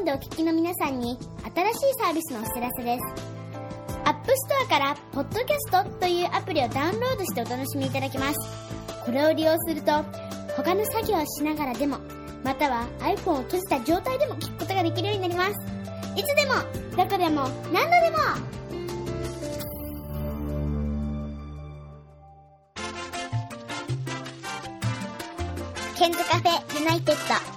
iPhone でお聞きの皆さんに新しいサービスのお知らせです。App Store からポッドキャストというアプリをダウンロードしてお楽しみいただけます。これを利用すると他の作業をしながらでも、または iPhone を閉じた状態でも聞くことができるようになります。いつでもどこでも何度でも。ケンズカフェユナイテッド。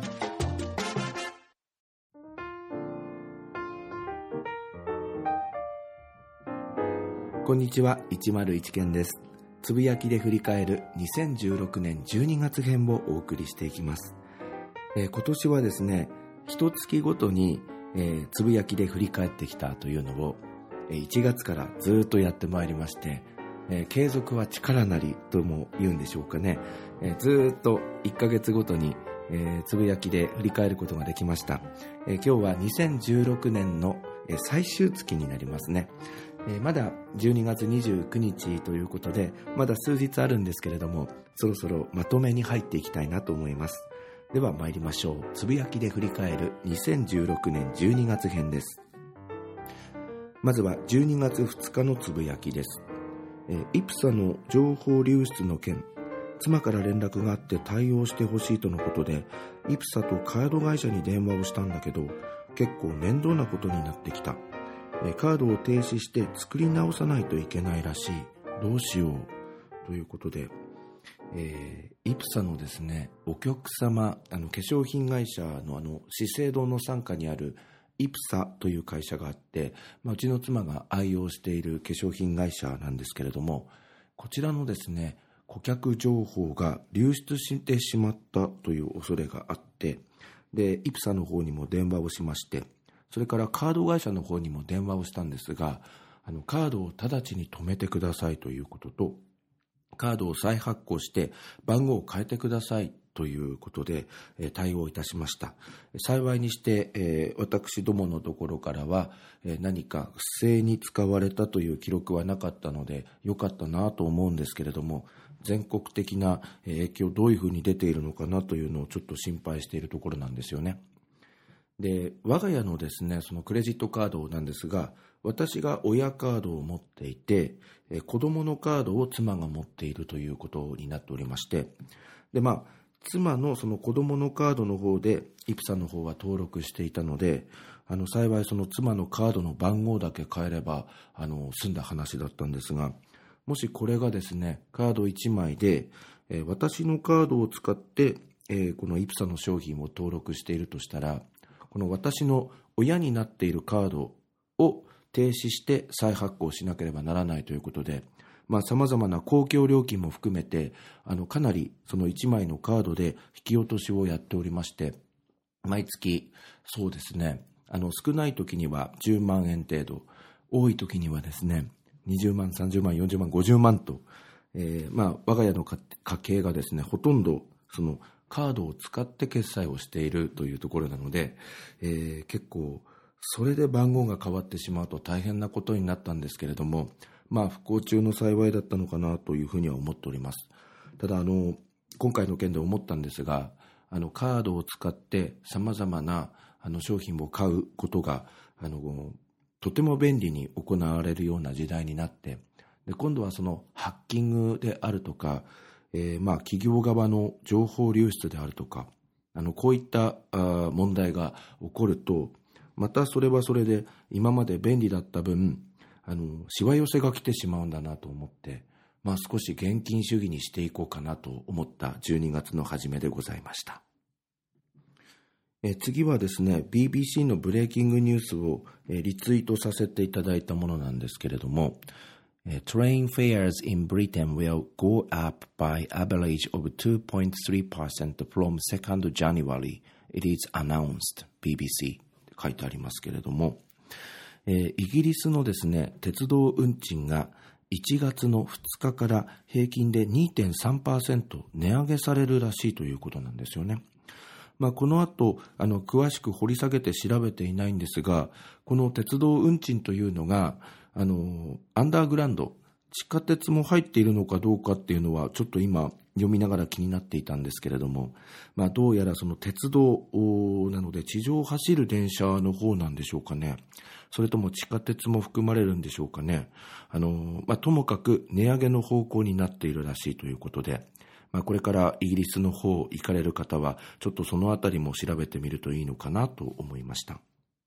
こんにちは、101ケンです。つぶやきで振り返る2016年12月編をお送りしていきます。今年はですね、一月ごとに、つぶやきで振り返ってきたというのを1月からずっとやってまいりまして、継続は力なりとも言うんでしょうかね。ずっと1ヶ月ごとに、つぶやきで振り返ることができました。今日は2016年の最終月になりますね。まだ12月29日ということで、まだ数日あるんですけれども、そろそろまとめに入っていきたいなと思います。では参りましょう。つぶやきで振り返る2016年12月編です。まずは12月2日のつぶやきです。イプサの情報流出の件、妻から連絡があって対応してほしいとのことで、イプサとカード会社に電話をしたんだけど、結構面倒なことになってきた。カードを停止して作り直さないといけないらしい。どうしようということで、イプサのですね、お客様、化粧品会社の資生堂の傘下にあるイプサという会社があって、うちの妻が愛用している化粧品会社なんですけれども、こちらのですね、顧客情報が流出してしまったという恐れがあって、で、イプサの方にも電話をしまして、それからカード会社の方にも電話をしたんですが、カードを直ちに止めてくださいということと、カードを再発行して番号を変えてくださいということで、対応いたしました。幸いにして、私どものところからは、何か不正に使われたという記録はなかったので良かったなと思うんですけれども、全国的な影響どういうふうに出ているのかなというのをちょっと心配しているところなんですよね。で、我が家のですね、そのクレジットカードなんですが、私が親カードを持っていて、子供のカードを妻が持っているということになっておりまして、で、妻のその子供のカードの方でイプサの方は登録していたので、幸いその妻のカードの番号だけ変えれば済んだ話だったんですが、もしこれがですね、カード1枚で、私のカードを使って、このイプサの商品を登録しているとしたら、この私の親になっているカードを停止して再発行しなければならないということで、様々な公共料金も含めて、かなりその1枚のカードで引き落としをやっておりまして、毎月、そうですね、少ない時には10万円程度、多い時にはですね、20万、30万、40万、50万と、我が家の家計がですね、ほとんどそのカードを使って決済をしているというところなので、結構それで番号が変わってしまうと大変なことになったんですけれども、不幸中の幸いだったのかなというふうには思っております。ただ今回の件で思ったんですが、カードを使ってさまざまな商品を買うことがとても便利に行われるような時代になって、で今度はそのハッキングであるとか、企業側の情報流出であるとか、こういった問題が起こると、またそれはそれで今まで便利だった分、しわ寄せが来てしまうんだなと思って、少し現金主義にしていこうかなと思った12月の初めでございました。次はですね、BBC のブレイキングニュースをリツイートさせていただいたものなんですけれども、Train fares in Britain will go up by average of 2.3% from 2nd January. It is announced. BBC 書いてありますけれども、イギリスのですね、鉄道運賃が1月の2日から平均で 2.3% 値上げされるらしいということなんですよね。この後詳しく掘り下げて調べていないんですが、この鉄道運賃というのがアンダーグラウンド、 地下鉄も入っているのかどうかっていうのはちょっと今読みながら気になっていたんですけれども、どうやらその鉄道なので地上を走る電車の方なんでしょうかね。それとも地下鉄も含まれるんでしょうかね。ともかく値上げの方向になっているらしいということで、これからイギリスの方行かれる方はちょっとそのあたりも調べてみるといいのかなと思いました。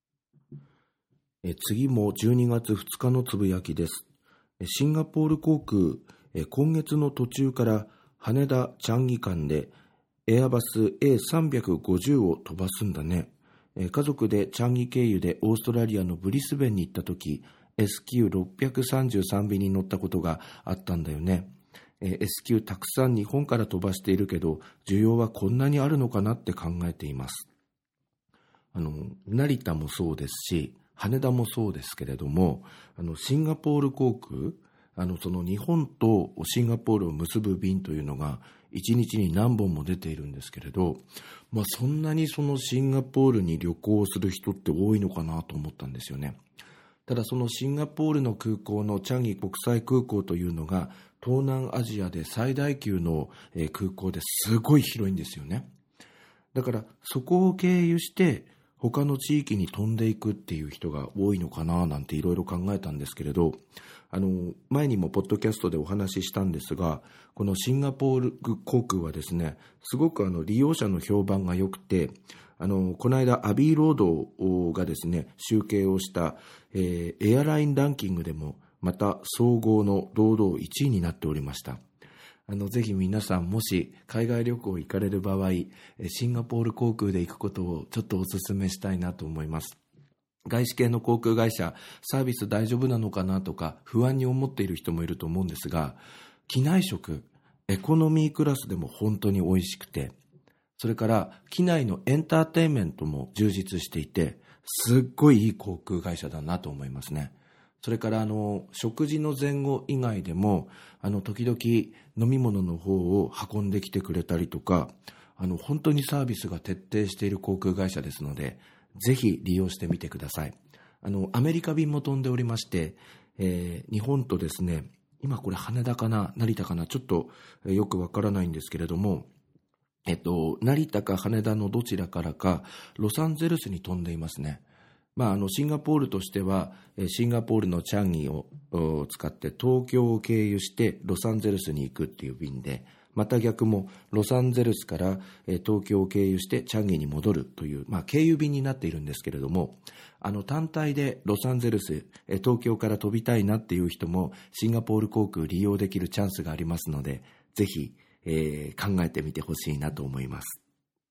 次も12月2日のつぶやきです。シンガポール航空、今月の途中から羽田チャンギ間でエアバス A350 を飛ばすんだね。家族でチャンギ経由でオーストラリアのブリスベンに行った時 SQ633 便に乗ったことがあったんだよね。SQ たくさん日本から飛ばしているけど需要はこんなにあるのかなって考えています。成田もそうですし羽田もそうですけれども、シンガポール航空、その日本とシンガポールを結ぶ便というのが1日に何本も出ているんですけれど、そんなにそのシンガポールに旅行する人って多いのかなと思ったんですよね。ただそのシンガポールの空港のチャンギ国際空港というのが東南アジアで最大級の空港ですごい広いんですよね。だからそこを経由して他の地域に飛んでいくっていう人が多いのかななんていろいろ考えたんですけれど、前にもポッドキャストでお話ししたんですが、このシンガポール航空はですね、すごく利用者の評判が良くて、この間アビーロードがですね集計をした、エアラインランキングでもまた総合の堂々1位になっておりました。ぜひ皆さんもし海外旅行行かれる場合、シンガポール航空で行くことをちょっとお勧めしたいなと思います。外資系の航空会社、サービス大丈夫なのかなとか不安に思っている人もいると思うんですが、機内食、エコノミークラスでも本当に美味しくて、それから機内のエンターテインメントも充実していて、すっごいいい航空会社だなと思いますね。それから食事の前後以外でも時々飲み物の方を運んできてくれたりとか、本当にサービスが徹底している航空会社ですので、ぜひ利用してみてください。アメリカ便も飛んでおりまして、日本とですね、今これ羽田かな成田かなちょっとよくわからないんですけれども、成田か羽田のどちらからかロサンゼルスに飛んでいますね。シンガポールとしてはシンガポールのチャンギを使って東京を経由してロサンゼルスに行くっていう便で、また逆もロサンゼルスから東京を経由してチャンギに戻るという、経由便になっているんですけれども、単体でロサンゼルス、東京から飛びたいなっていう人もシンガポール航空利用できるチャンスがありますので、ぜひ、考えてみてほしいなと思います。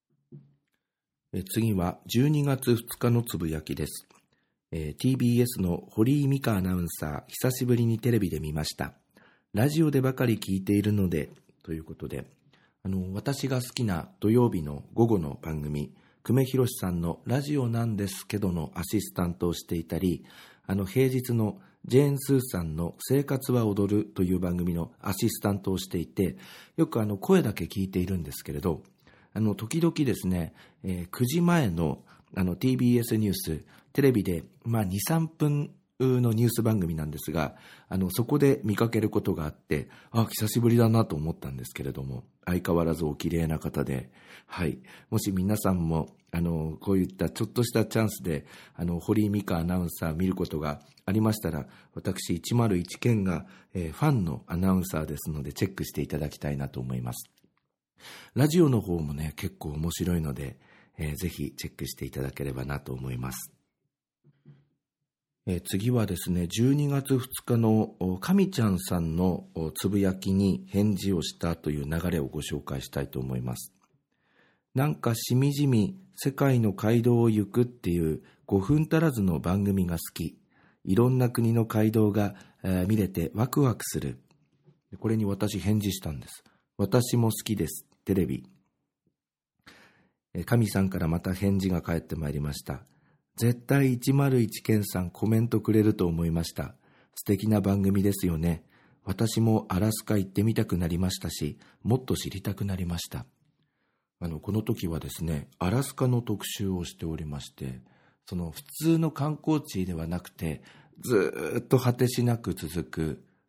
次は12月2日のつぶやきです。TBS の堀井美香アナウンサー、久しぶりにテレビで見ました。ラジオでばかり聞いているのでということで、私が好きな土曜日の午後の番組、久米宏さんのラジオなんですけどのアシスタントをしていたり、平日のジェーン・スーさんの生活は踊るという番組のアシスタントをしていて、よく声だけ聞いているんですけれど、時々ですね、9時前のTBS ニュース、テレビで2、3分のニュース番組なんですが、そこで見かけることがあって、久しぶりだなと思ったんですけれども、相変わらずお綺麗な方で、はい、もし皆さんもこういったちょっとしたチャンスで堀井美香アナウンサー見ることがありましたら、私101件が、ファンのアナウンサーですのでチェックしていただきたいなと思います。ラジオの方もね結構面白いので、ぜひチェックしていただければなと思います。次はですね、12月2日の神ちゃんさんのつぶやきに返事をしたという流れをご紹介したいと思います。なんかしみじみ世界の街道を行くっていう5分足らずの番組が好き。いろんな国の街道が見れてワクワクする。これに私返事したんです。私も好きです。テレビ。神さんからまた返事が返ってまいりました。絶対101件さんコメントくれると思いました。素敵な番組ですよね。私もアラスカ行ってみたくなりましたし、もっと知りたくなりました。この時はですね、アラスカの特集をしておりまして、その普通の観光地ではなくて、ずっと果てしなく続く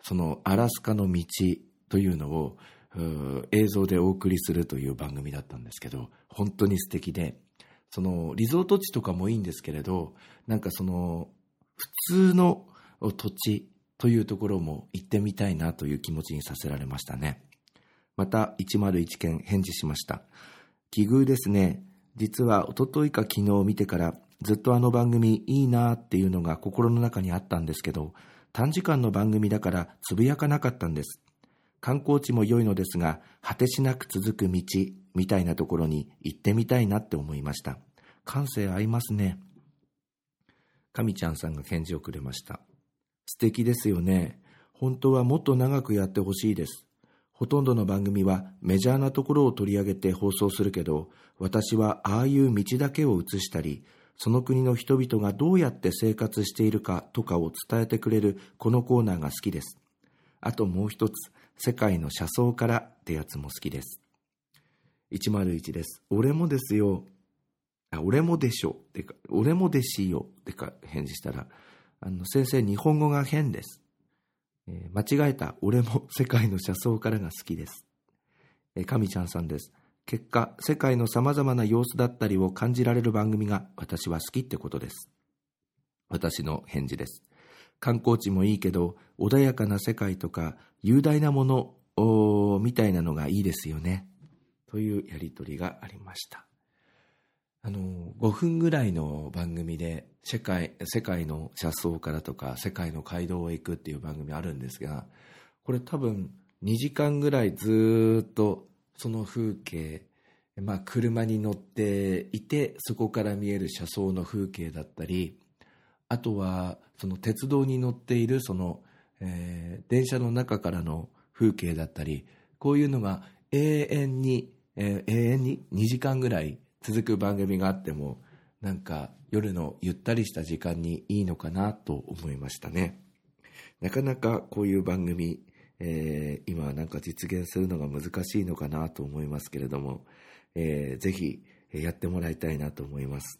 そのアラスカの道というのを映像でお送りするという番組だったんですけど、本当に素敵で、そのリゾート地とかもいいんですけれど、なんかその普通の土地というところも行ってみたいなという気持ちにさせられましたね。また101件返事しました。奇遇ですね。実は一昨日か昨日見てからずっとあの番組いいなっていうのが心の中にあったんですけど、短時間の番組だからつぶやかなかったんです。観光地も良いのですが、果てしなく続く道みたいなところに行ってみたいなって思いました。感性合いますね。神ちゃんさんが返事をくれました。素敵ですよね。本当はもっと長くやってほしいです。ほとんどの番組はメジャーなところを取り上げて放送するけど、私はああいう道だけを映したり、その国の人々がどうやって生活しているかとかを伝えてくれるこのコーナーが好きです。あともう一つ、世界の車窓からってやつも好きです。101です。俺もですよ。俺もでしょ。てか、俺もでしよ。てか返事したら、先生日本語が変です。間違えた。俺も世界の車窓からが好きです。神ちゃんさんです。結果、世界のさまざまな様子だったりを感じられる番組が私は好きってことです。私の返事です。観光地もいいけど、穏やかな世界とか雄大なものみたいなのがいいですよね。というやりとりがありました。5分ぐらいの番組で世界の車窓からとか世界の街道を行くっていう番組あるんですが、これ多分2時間ぐらいずっとその風景、車に乗っていてそこから見える車窓の風景だったり、あとはその鉄道に乗っているその、電車の中からの風景だったり、こういうのが永遠に2時間ぐらい続く番組があっても、なんか夜のゆったりした時間にいいのかなと思いましたね。なかなかこういう番組、今なんか実現するのが難しいのかなと思いますけれども、ぜひやってもらいたいなと思います。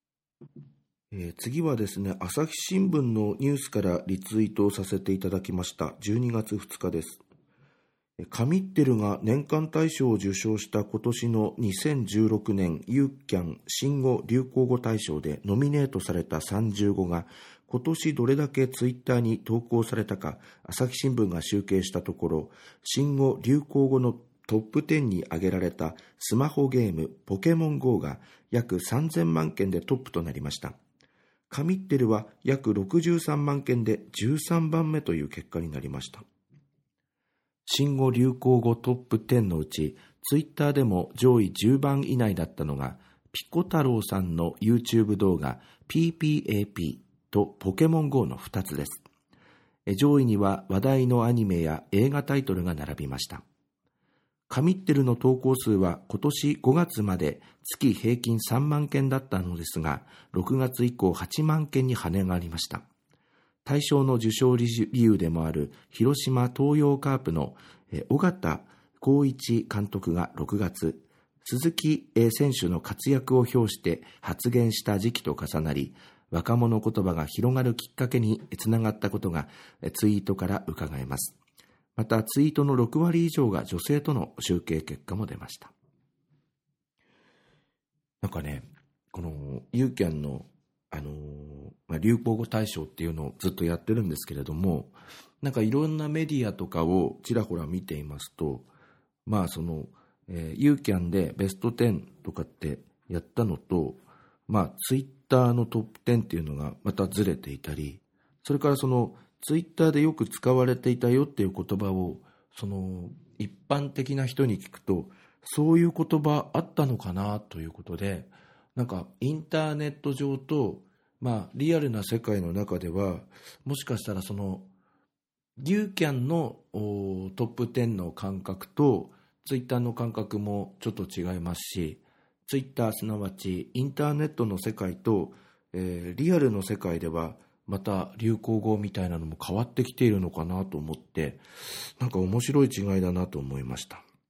次はですね、朝日新聞のニュースからリツイートをさせていただきました。12月2日です。神ってるが年間大賞を受賞した今年の2016年ユーキャン新語・流行語大賞でノミネートされた30語が今年どれだけツイッターに投稿されたか、朝日新聞が集計したところ、新語・流行語のトップ10に挙げられたスマホゲームポケモン GO が約3000万件でトップとなりました。神ってるは約63万件で13番目という結果になりました。新語・流行語トップ10のうち、ツイッターでも上位10番以内だったのが、ピコ太郎さんの YouTube 動画 PPAP とポケモン GO の2つです。上位には話題のアニメや映画タイトルが並びました。神ってるの投稿数は今年5月まで月平均3万件だったのですが、6月以降8万件に跳ね上がりました。大賞の受賞理由でもある広島東洋カープの尾形浩一監督が6月、鈴木選手の活躍を評して発言した時期と重なり、若者言葉が広がるきっかけにつながったことがツイートから伺えます。またツイートの6割以上が女性との集計結果も出ました。なんかね、このユーキャンの流行語大賞っていうのをずっとやってるんですけれども、なんかいろんなメディアとかをちらほら見ていますと、ユーキャンでベスト10とかってやったのと、ツイッターのトップ10っていうのがまたずれていたり、それからそのツイッターでよく使われていたよっていう言葉をその一般的な人に聞くと、そういう言葉あったのかなということで、なんかインターネット上とリアルな世界の中では、もしかしたらそのユーキャンのトップ10の感覚とツイッターの感覚もちょっと違いますし、ツイッターすなわちインターネットの世界と、リアルの世界ではまた流行語みたいなのも変わってきているのかなと思って、なんか面白い違いだなと思いました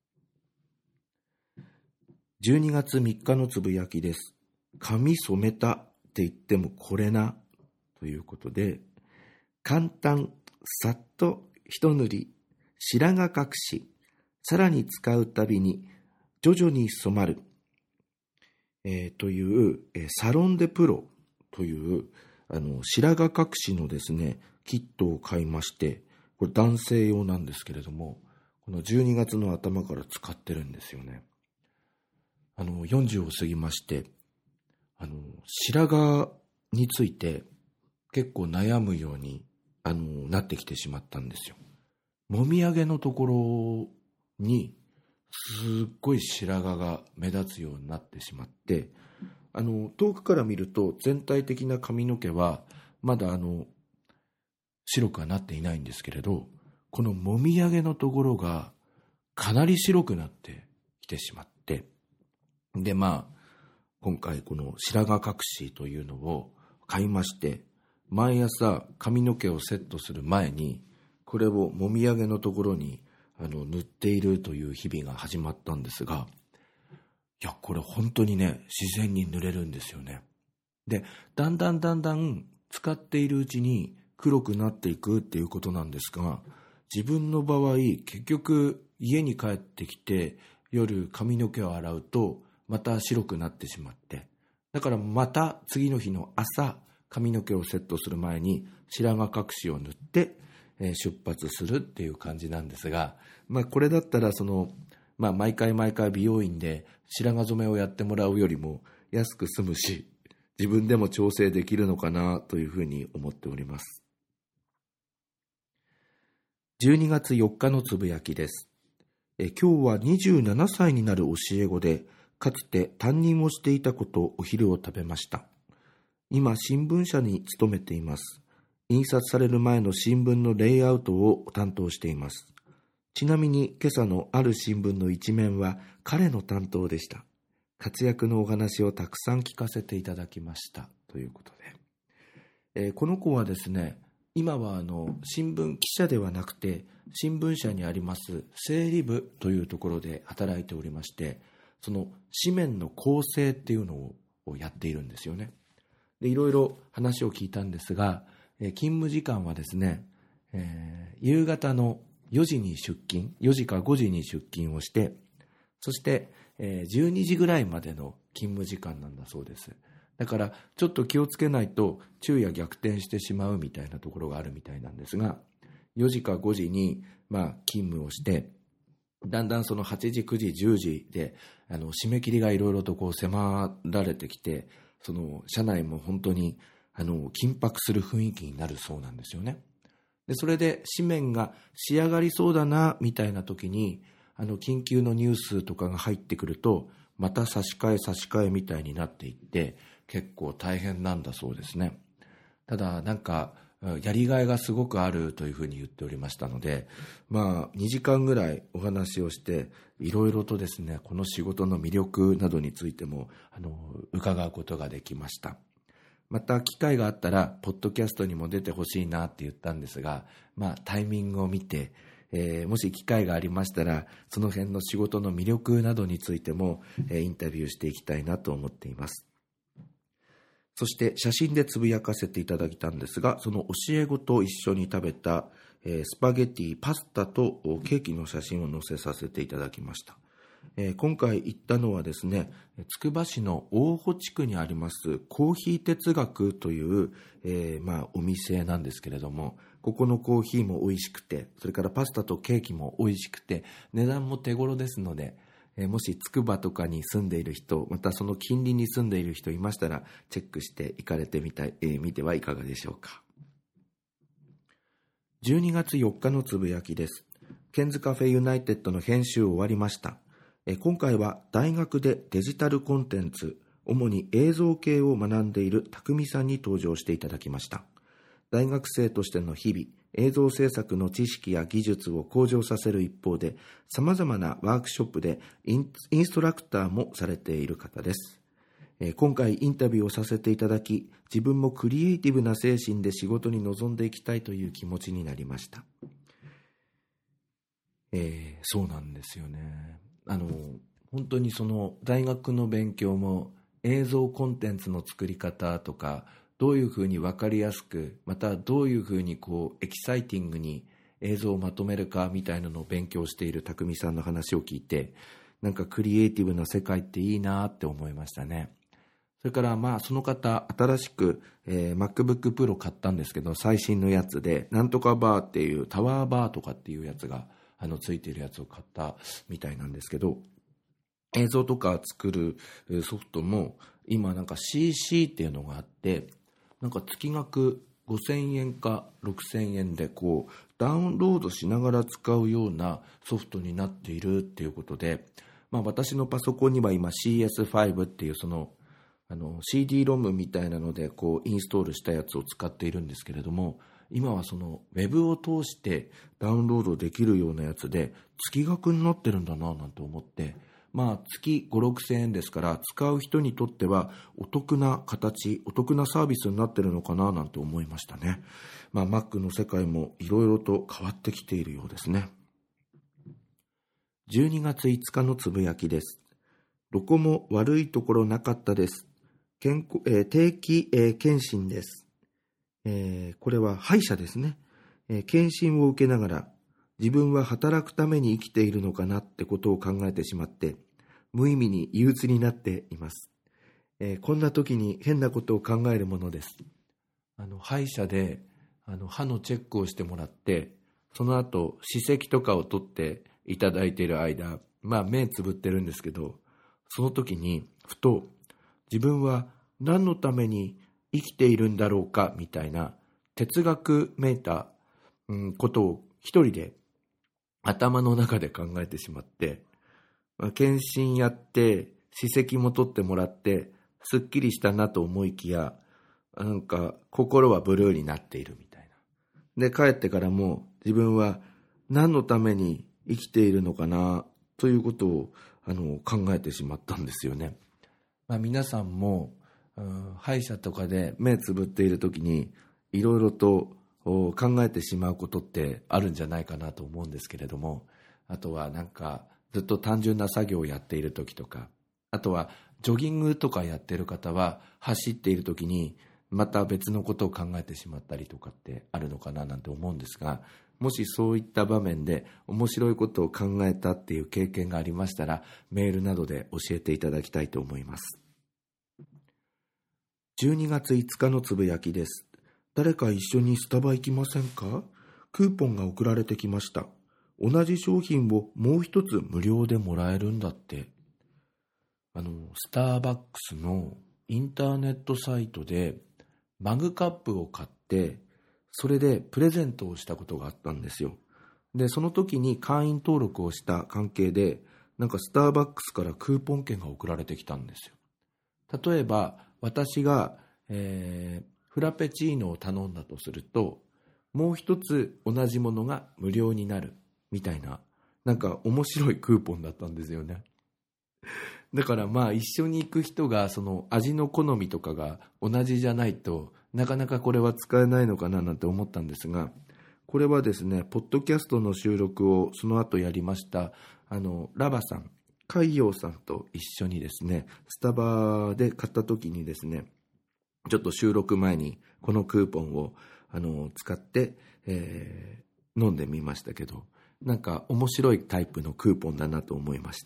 。12月3日のつぶやきです。髪染めたって言ってもこれなということで、簡単さっと一塗り、白髪隠し、さらに使うたびに徐々に染まる、という、サロンデプロという白髪隠しのですねキットを買いまして、これ男性用なんですけれども、この12月の頭から使ってるんですよね。40を過ぎまして、白髪について結構悩むようになってきてしまったんですよ。もみあげのところにすっごい白髪が目立つようになってしまって、遠くから見ると全体的な髪の毛はまだ白くはなっていないんですけれど、このもみあげのところがかなり白くなってきてしまって、で今回この白髪隠しというのを買いまして、毎朝髪の毛をセットする前にこれをもみあげのところに塗っているという日々が始まったんですが、いやこれ本当にね自然に塗れるんですよね。でだんだん使っているうちに黒くなっていくっていうことなんですが、自分の場合結局家に帰ってきて夜髪の毛を洗うとまた白くなってしまって、だからまた次の日の朝髪の毛をセットする前に白髪隠しを塗って出発するっていう感じなんですが、これだったら毎回美容院で白髪染めをやってもらうよりも安く済むし、自分でも調整できるのかなというふうに思っております。12月4日のつぶやきです。今日は27歳になる教え子で、かつて担任をしていた子とお昼を食べました。今新聞社に勤めています。印刷される前の新聞のレイアウトを担当しています。ちなみに今朝のある新聞の一面は彼の担当でした。活躍のお話をたくさん聞かせていただきましたということで、この子はですね、今は新聞記者ではなくて新聞社にあります整理部というところで働いておりまして、その紙面の構成っていうのをやっているんですよね。でいろいろ話を聞いたんですが、勤務時間はですね、夕方の4時に出勤、4時か5時に出勤をして、そして、12時ぐらいまでの勤務時間なんだそうです。だからちょっと気をつけないと昼夜逆転してしまうみたいなところがあるみたいなんですが、4時か5時に勤務をして、だんだんその8時9時10時で締め切りがいろいろと迫られてきて、その社内も本当に緊迫する雰囲気になるそうなんですよね。でそれで紙面が仕上がりそうだなみたいな時に緊急のニュースとかが入ってくると、また差し替えみたいになっていって、結構大変なんだそうですね。ただやりがいがすごくあるというふうに言っておりましたので、2時間ぐらいお話をしていろいろとですね、この仕事の魅力などについても伺うことができました。また機会があったらポッドキャストにも出てほしいなって言ったんですが、タイミングを見て、もし機会がありましたらその辺の仕事の魅力などについても、インタビューしていきたいなと思っています。そして写真でつぶやかせていただいたんですが、その教え子と一緒に食べた、スパゲティ、パスタとケーキの写真を載せさせていただきました。今回行ったのはですね、つくば市の大保地区にありますコーヒー哲学という、お店なんですけれども、ここのコーヒーも美味しくて、それからパスタとケーキも美味しくて、値段も手頃ですので、もしつくばとかに住んでいる人、またその近隣に住んでいる人いましたらチェックして行かれてみてはいかがでしょうか。12月4日のつぶやきです。ケンズカフェユナイテッドの編集終わりました。今回は大学でデジタルコンテンツ、主に映像系を学んでいる匠さんに登場していただきました。大学生としての日々、映像制作の知識や技術を向上させる一方で、様々なワークショップでインストラクターもされている方です。今回インタビューをさせていただき、自分もクリエイティブな精神で仕事に臨んでいきたいという気持ちになりました。そうなんですよね。本当にその大学の勉強も映像コンテンツの作り方とか、どういうふうに分かりやすく、またどういうふうにエキサイティングに映像をまとめるかみたいなのを勉強している匠さんの話を聞いて、なんかクリエイティブな世界っていいなって思いましたね。それからその方新しく、MacBook Pro 買ったんですけど、最新のやつでなんとかバーっていうタワーバーとかっていうやつがついているやつを買ったみたいなんですけど、映像とか作るソフトも今なんか CC っていうのがあって、なんか月額5000円か6000円でダウンロードしながら使うようなソフトになっているっていうことで、私のパソコンには今 CS5 っていうそのCD ロムみたいなのでインストールしたやつを使っているんですけれども、今はそのウェブを通してダウンロードできるようなやつで月額になってるんだななんて思って、月5、6千円ですから、使う人にとってはお得な形、お得なサービスになってるのかななんて思いましたね。Mac の世界もいろいろと変わってきているようですね。12月5日のつぶやきです。どこも悪いところなかったです。定期、検診です。これは歯医者ですね。検診を受けながら、自分は働くために生きているのかなってことを考えてしまって、無意味に憂鬱になっています。こんな時に変なことを考えるものです。歯医者で歯のチェックをしてもらって、その後歯石とかを取っていただいている間、目つぶってるんですけど、その時にふと自分は何のために生きているんだろうかみたいな哲学めいたことを一人で頭の中で考えてしまって、検診やって歯石も取ってもらってすっきりしたなと思いきや、なんか心はブルーになっているみたいな。で、帰ってからも自分は何のために生きているのかなということを考えてしまったんですよね。皆さんも歯医者とかで目つぶっている時にいろいろと考えてしまうことってあるんじゃないかなと思うんですけれども、あとはなんかずっと単純な作業をやっている時とか、あとはジョギングとかやってる方は走っている時にまた別のことを考えてしまったりとかってあるのかななんて思うんですが、もしそういった場面で面白いことを考えたっていう経験がありましたら、メールなどで教えていただきたいと思います。12月5日のつぶやきです。誰か一緒にスタバ行きませんか？クーポンが送られてきました。同じ商品をもう一つ無料でもらえるんだって。スターバックスのインターネットサイトでマグカップを買って、それでプレゼントをしたことがあったんですよ。で、その時に会員登録をした関係で、なんかスターバックスからクーポン券が送られてきたんですよ。例えば私が、フラペチーノを頼んだとすると、もう一つ同じものが無料になるみたいな、なんか面白いクーポンだったんですよね。だから一緒に行く人がその味の好みとかが同じじゃないとなかなかこれは使えないのかななんて思ったんですが、これはですね、ポッドキャストの収録をその後やりましたラバさん、海洋さんと一緒にですね、スタバで買った時にですね、ちょっと収録前にこのクーポンを使って、飲んでみましたけど、なんか面白いタイプのクーポンだなと思いました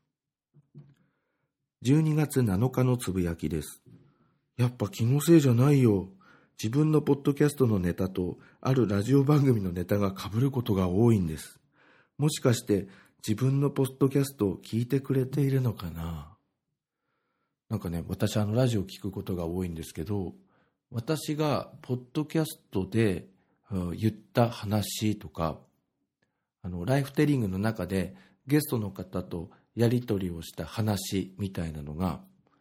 。12月7日のつぶやきです。やっぱ気のせいじゃないよ。自分のポッドキャストのネタとあるラジオ番組のネタが被ることが多いんです。もしかして自分のポッドキャストを聞いてくれているのかな。なんかね、私ラジオ聞くことが多いんですけど、私がポッドキャストで言った話とか、ライフテリングの中でゲストの方とやり取りをした話みたいなのが、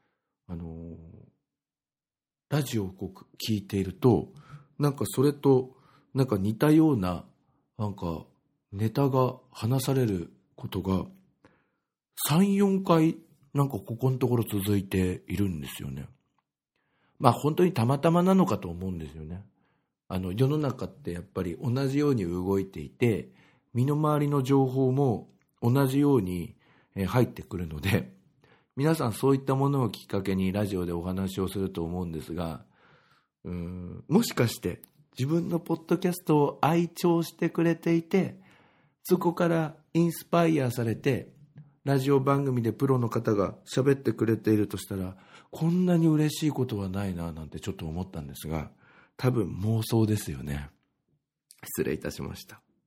ラジオを聞いていると、なんかそれとなんか似たようななんかネタが話されることが 3,4 回なんかここのところ続いているんですよね。本当にたまたまなのかと思うんですよね。世の中ってやっぱり同じように動いていて、身の回りの情報も同じように入ってくるので、皆さんそういったものをきっかけにラジオでお話をすると思うんですが、もしかして自分のポッドキャストを愛聴してくれていて、そこからインスパイアされてラジオ番組でプロの方が喋ってくれているとしたら、こんなに嬉しいことはないななんてちょっと思ったんですが、多分妄想ですよね。失礼いたしました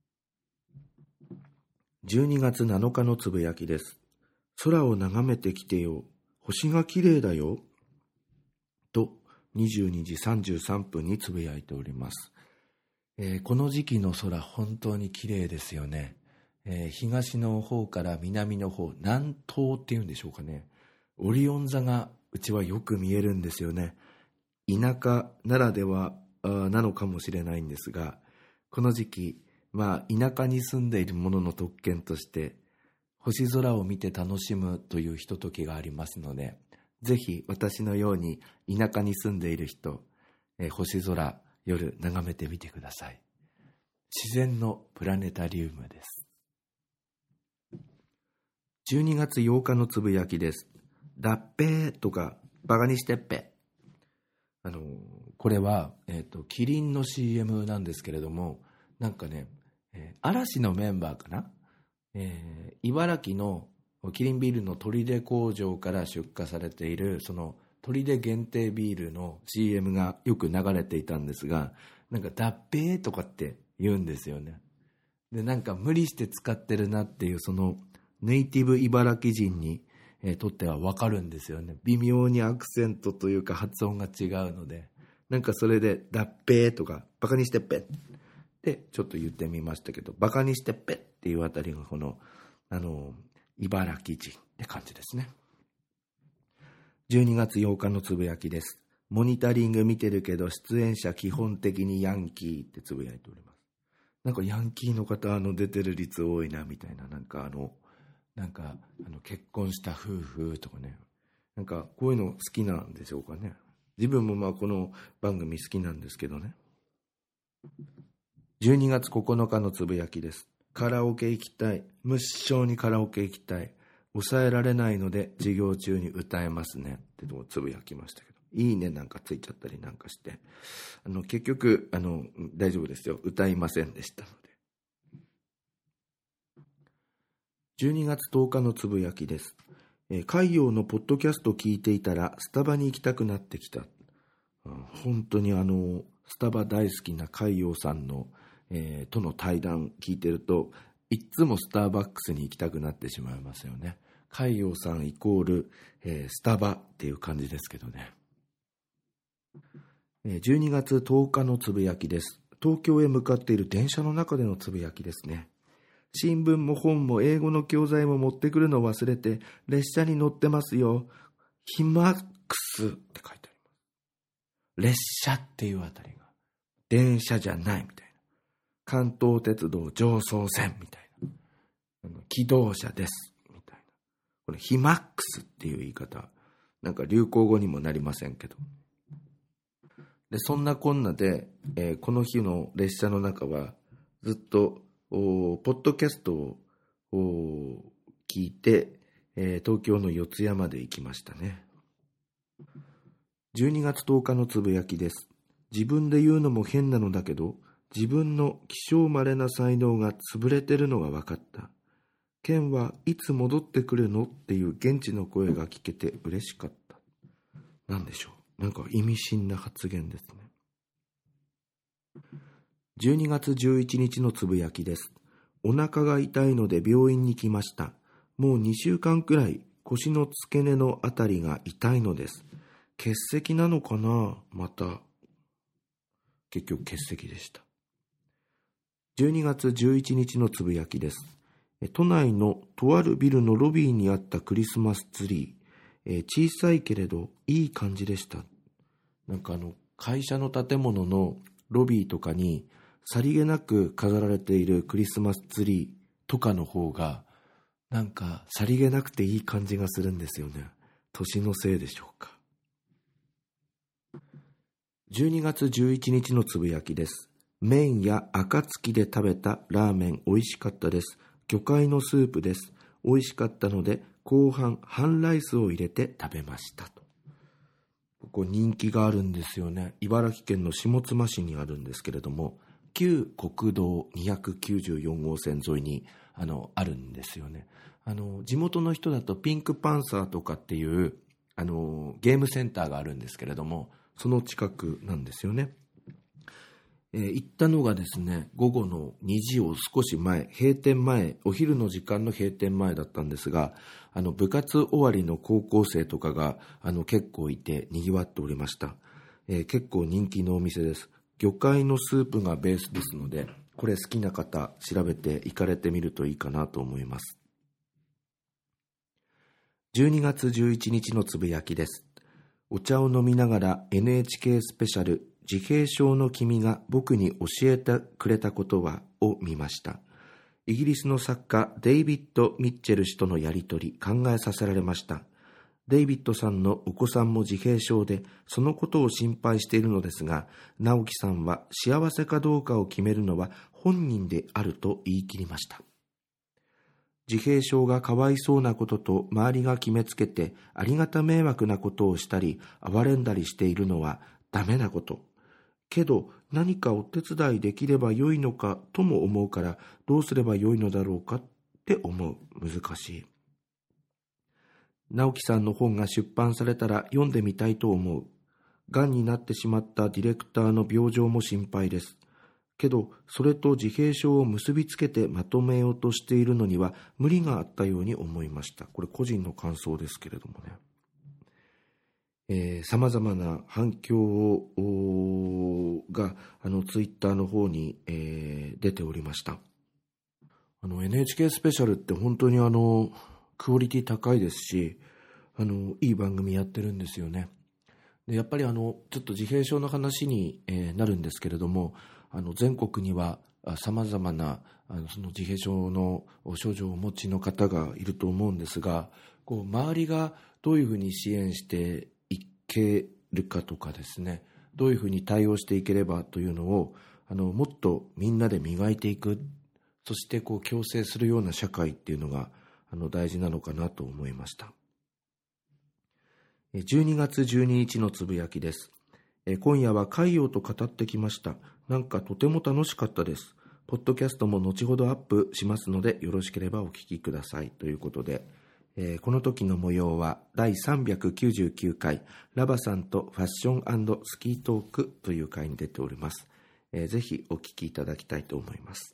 。12月7日のつぶやきです。空を眺めてきてよ、星が綺麗だよと22時33分につぶやいております。この時期の空、本当に綺麗ですよね。東の方から南の方、南東っていうんでしょうかね。オリオン座がうちはよく見えるんですよね。田舎ならではなのかもしれないんですが、この時期、田舎に住んでいる者の特権として星空を見て楽しむというひとときがありますので、ぜひ私のように田舎に住んでいる人、星空夜眺めてみてください。自然のプラネタリウムです。12月8日のつぶやきです。だっぺーとかバカにしてっぺ。これは、キリンの CM なんですけれども、なんかね、嵐のメンバーかな、茨城のキリンビールの砦工場から出荷されているその砦限定ビールの CM がよく流れていたんですが、なんかだっぺーとかって言うんですよね。で、なんか無理して使ってるなっていう、そのネイティブ茨城人にとっては分かるんですよね。微妙にアクセントというか発音が違うので、なんかそれでだっぺーとかバカにしてっぺってちょっと言ってみましたけど、バカにしてっぺっていうあたりがこの茨城人って感じですね。12月8日のつぶやきです。モニタリング見てるけど出演者基本的にヤンキーってつぶやいております。なんかヤンキーの方出てる率多いなみたいな、なんか結婚した夫婦とかね、なんかこういうの好きなんでしょうかね。自分もこの番組好きなんですけどね。12月9日のつぶやきです。カラオケ行きたい。無性にカラオケ行きたい。抑えられないので授業中に歌えますねってつぶやきましたけど、いいねなんかついちゃったりなんかして、結局大丈夫ですよ、歌いませんでしたので。12月10日のつぶやきです。海洋のポッドキャスト聞いていたらスタバに行きたくなってきた。本当にスタバ大好きな海洋さんの、との対談聞いてると、いつもスターバックスに行きたくなってしまいますよね。海洋さんイコール、スタバっていう感じですけどね。12月10日のつぶやきです。東京へ向かっている電車の中でのつぶやきですね。新聞も本も英語の教材も持ってくるの忘れて列車に乗ってますよ。ヒマックスって書いてあります。列車っていうあたりが電車じゃないみたいな。関東鉄道常総線みたいな。気動車ですみたいな。これヒマックスっていう言い方、なんか流行語にもなりませんけど。でそんなこんなで、この日の列車の中はずっとポッドキャストを聞いて、東京の四谷まで行きましたね。12月10日のつぶやきです。自分で言うのも変なのだけど、自分の希少稀な才能が潰れてるのが分かった。ケンはいつ戻ってくるのっていう現地の声が聞けて嬉しかった。なんでしょう、なんか意味深な発言ですね。12月11日のつぶやきです。お腹が痛いので病院に来ました。もう2週間くらい腰の付け根のあたりが痛いのです。結石なのかな。また結局結石でした。12月11日のつぶやきです。都内のとあるビルのロビーにあったクリスマスツリー、小さいけれどいい感じでした。なんか会社の建物のロビーとかにさりげなく飾られているクリスマスツリーとかの方がなんかさりげなくていい感じがするんですよね。年のせいでしょうか。12月11日のつぶやきです。麺や暁で食べたラーメン美味しかったです。魚介のスープです。美味しかったので後半半ライスを入れて食べましたと。 人気があるんですよね。茨城県の下妻市にあるんですけれども、旧国道294号線沿いにあるんですよね。地元の人だとピンクパンサーとかっていうゲームセンターがあるんですけれども、その近くなんですよね。行ったのがですね、午後の2時を少し前、閉店前、お昼の時間の閉店前だったんですが、部活終わりの高校生とかが結構いて賑わっておりました。結構人気のお店です。魚介のスープがベースですので、これ好きな方調べて行かれてみるといいかなと思います。12月11日のつぶやきです。お茶を飲みながら NHK スペシャル自閉症の君が僕に教えてくれたことはを見ました。イギリスの作家デイビッド・ミッチェル氏とのやりとり考えさせられました。デイビッドさんのお子さんも自閉症でそのことを心配しているのですが、直樹さんは幸せかどうかを決めるのは本人であると言い切りました。自閉症がかわいそうなことと周りが決めつけてありがた迷惑なことをしたり哀れんだりしているのはダメなこと。けど何かお手伝いできればよいのかとも思うからどうすればよいのだろうかって思う。難しい。直樹さんの本が出版されたら読んでみたいと思う。がんになってしまったディレクターの病状も心配です。けどそれと自閉症を結びつけてまとめようとしているのには無理があったように思いました。これ個人の感想ですけれどもね。さまざまな反響がツイッターの方に、出ておりました。NHK スペシャルって本当にクオリティ高いですしいい番組やってるんですよね。でやっぱりちょっと自閉症の話に、なるんですけれども全国にはさまざまなその自閉症の症状をお持ちの方がいると思うんですが、周りがどういうふうに支援していけるかとかですね、どういうふうに対応していければというのをもっとみんなで磨いていく、そして共生するような社会っていうのが大事なのかなと思いました。12月12日のつぶやきです。今夜は海洋と語ってきました。なんかとても楽しかったです。ポッドキャストも後ほどアップしますのでよろしければお聞きくださいということで、この時の模様は第399回ラバさんとファッション&スキートークという回に出ております。ぜひお聞きいただきたいと思います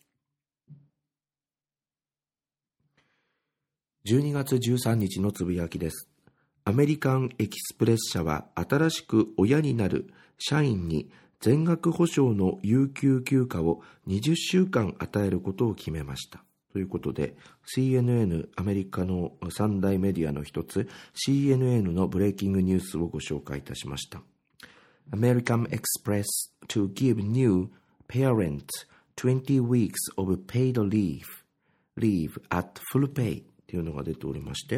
。12月13日のつぶやきです。アメリカンエキスプレス社は新しく親になる社員に全額保証の有給休暇を20週間与えることを決めました。ということで CNN アメリカの三大メディアの一つ CNN のブレイキングニュースをご紹介いたしました。American Express to give new parents 20 weeks of paid leave at full pay というのが出ておりまして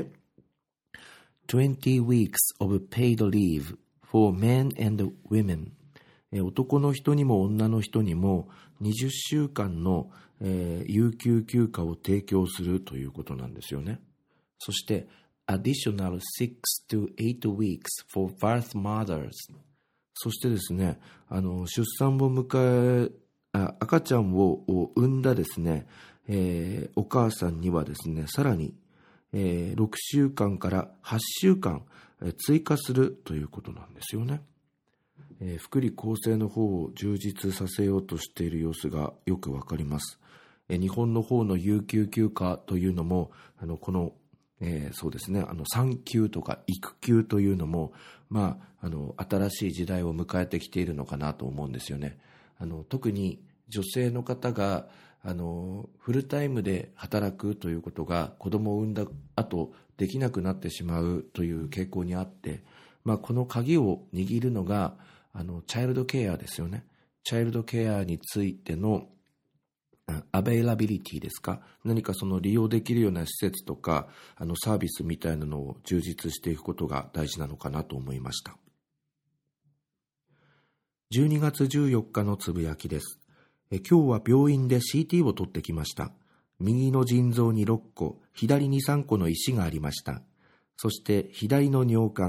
、20 weeks of paid leave for men and women、男の人にも女の人にも20週間の、有給休暇を提供するということなんですよね。そして additional 6 to 8 weeks for birth mothers、 そしてですね出産を赤ちゃんを産んだですね、お母さんにはですねさらに6週間から8週間追加するということなんですよね。福利厚生の方を充実させようとしている様子がよくわかります。日本の方の有給休暇というのもこの、そうですね産休とか育休というのも、新しい時代を迎えてきているのかなと思うんですよね。特に女性の方がフルタイムで働くということが子供を産んだ後できなくなってしまうという傾向にあって、この鍵を握るのがチャイルドケアですよね。チャイルドケアについてのアベイラビリティですか、何かその利用できるような施設とかサービスみたいなのを充実していくことが大事なのかなと思いました。12月14日のつぶやきです。今日は病院で CT を取ってきました。右の腎臓に6個、左に3個の石がありました。そして左の尿管、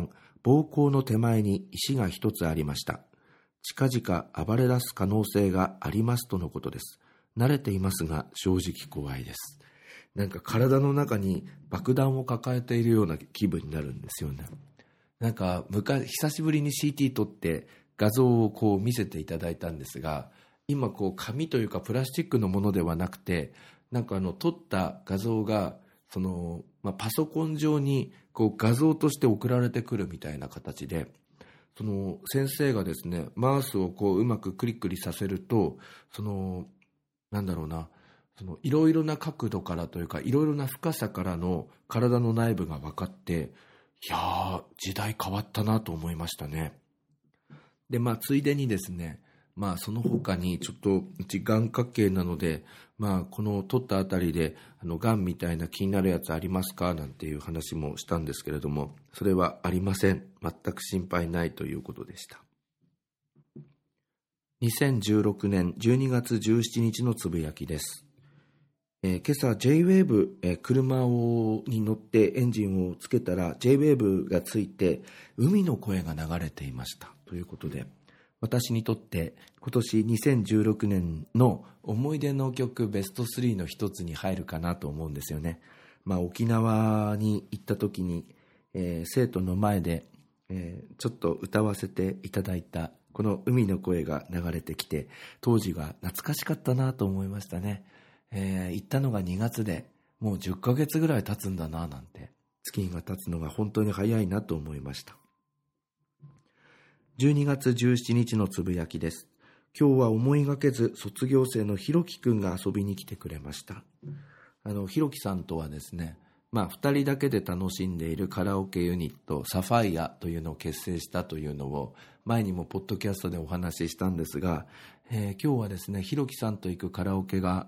膀胱の手前に石が一つありました。近々暴れ出す可能性がありますとのことです。慣れていますが正直怖いです。なんか体の中に爆弾を抱えているような気分になるんですよね。なんか久しぶりに CT 撮って画像をこう見せていただいたんですが、今こう紙というかプラスチックのものではなくて、なんか撮った画像がパソコン上にこう画像として送られてくるみたいな形で、その先生がですね、マウスをこううまくクリクリさせると、いろいろな角度からというか、いろいろな深さからの体の内部が分かって、いやー、時代変わったなと思いましたね。で、ついでにですね、その他にちょっとうち眼科系なので、この取ったあたりで癌みたいな気になるやつありますかなんていう話もしたんですけれども、それはありません。全く心配ないということでした。2016年12月17日のつぶやきです。今朝 J-WAVE、車に乗ってエンジンをつけたら J-WAVE がついて海の声が流れていましたということで、私にとって今年2016年の思い出の曲ベスト3の一つに入るかなと思うんですよね。沖縄に行った時に、生徒の前で、ちょっと歌わせていただいたこの海の声が流れてきて、当時は懐かしかったなと思いましたね。行ったのが2月でもう10ヶ月ぐらい経つんだななんて、月が経つのが本当に早いなと思いました。12月17日のつぶやきです。今日は思いがけず卒業生のひろきくんが遊びに来てくれました。ひろきさんとはですね、2人だけで楽しんでいるカラオケユニットサファイアというのを結成したというのを前にもポッドキャストでお話ししたんですが、今日はですね、ひろきさんと行くカラオケが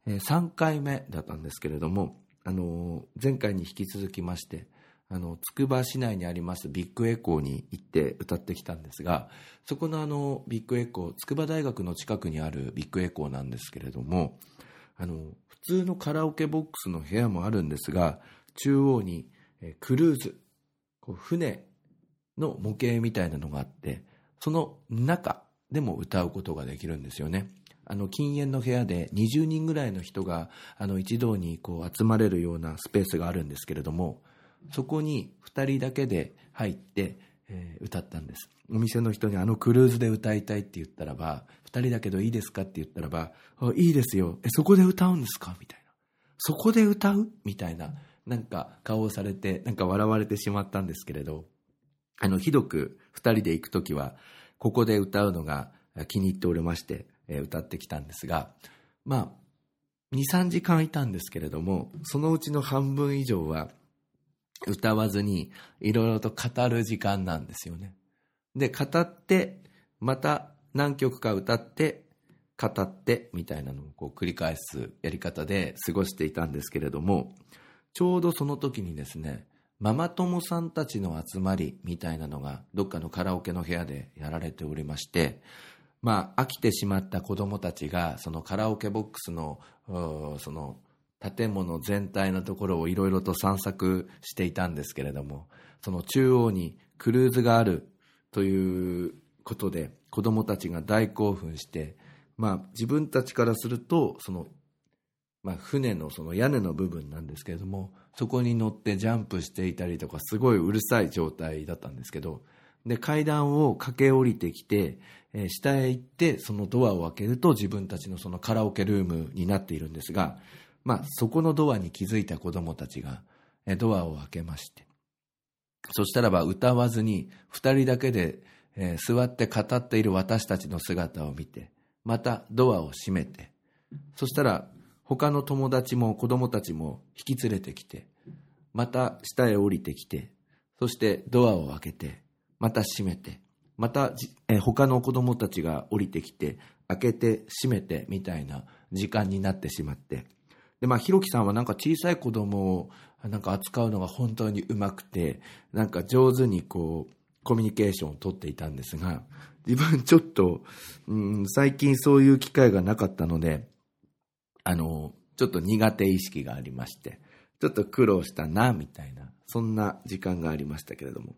3回目だったんですけれども、前回に引き続きましてつくば市内にありますビッグエコーに行って歌ってきたんですが、そこのビッグエコー、筑波大学の近くにあるビッグエコーなんですけれども、普通のカラオケボックスの部屋もあるんですが、中央にクルーズ、船の模型みたいなのがあって、その中でも歌うことができるんですよね。禁煙の部屋で20人ぐらいの人が一堂に集まれるようなスペースがあるんですけれども、そこに2人だけで入って、歌ったんです。お店の人にクルーズで歌いたいって言ったらば、2人だけどいいですかって言ったらば、いいですよ、そこで歌うんですかみたいな、そこで歌うみたいな、なんか顔をされて、なんか笑われてしまったんですけれど、ひどく2人で行くときはここで歌うのが気に入っておりまして、歌ってきたんですが、2、3時間いたんですけれども、そのうちの半分以上は歌わずにいろいろと語る時間なんですよね。で、語ってまた何曲か歌って語ってみたいなのを繰り返すやり方で過ごしていたんですけれども、ちょうどその時にですね、ママ友さんたちの集まりみたいなのがどっかのカラオケの部屋でやられておりまして、飽きてしまった子どもたちがそのカラオケボックスのその建物全体のところをいろいろと散策していたんですけれども、その中央にクルーズがあるということで子どもたちが大興奮して、自分たちからするとその、船のその屋根の部分なんですけれども、そこに乗ってジャンプしていたりとか、すごいうるさい状態だったんですけど、で階段を駆け下りてきて、下へ行ってそのドアを開けると自分たちのそのカラオケルームになっているんですが、そこのドアに気づいた子どもたちがドアを開けまして、そしたらば歌わずに2人だけで座って語っている私たちの姿を見て、またドアを閉めて、そしたら他の友達も子どもたちも引き連れてきて、また下へ降りてきて、そしてドアを開けてまた閉めて、また他の子どもたちが降りてきて開けて閉めてみたいな時間になってしまって、でひろきさんはなんか小さい子供をなんか扱うのが本当にうまくて、なんか上手にコミュニケーションを取っていたんですが、自分ちょっと、最近そういう機会がなかったので、ちょっと苦手意識がありまして、ちょっと苦労したなみたいな、そんな時間がありましたけれども、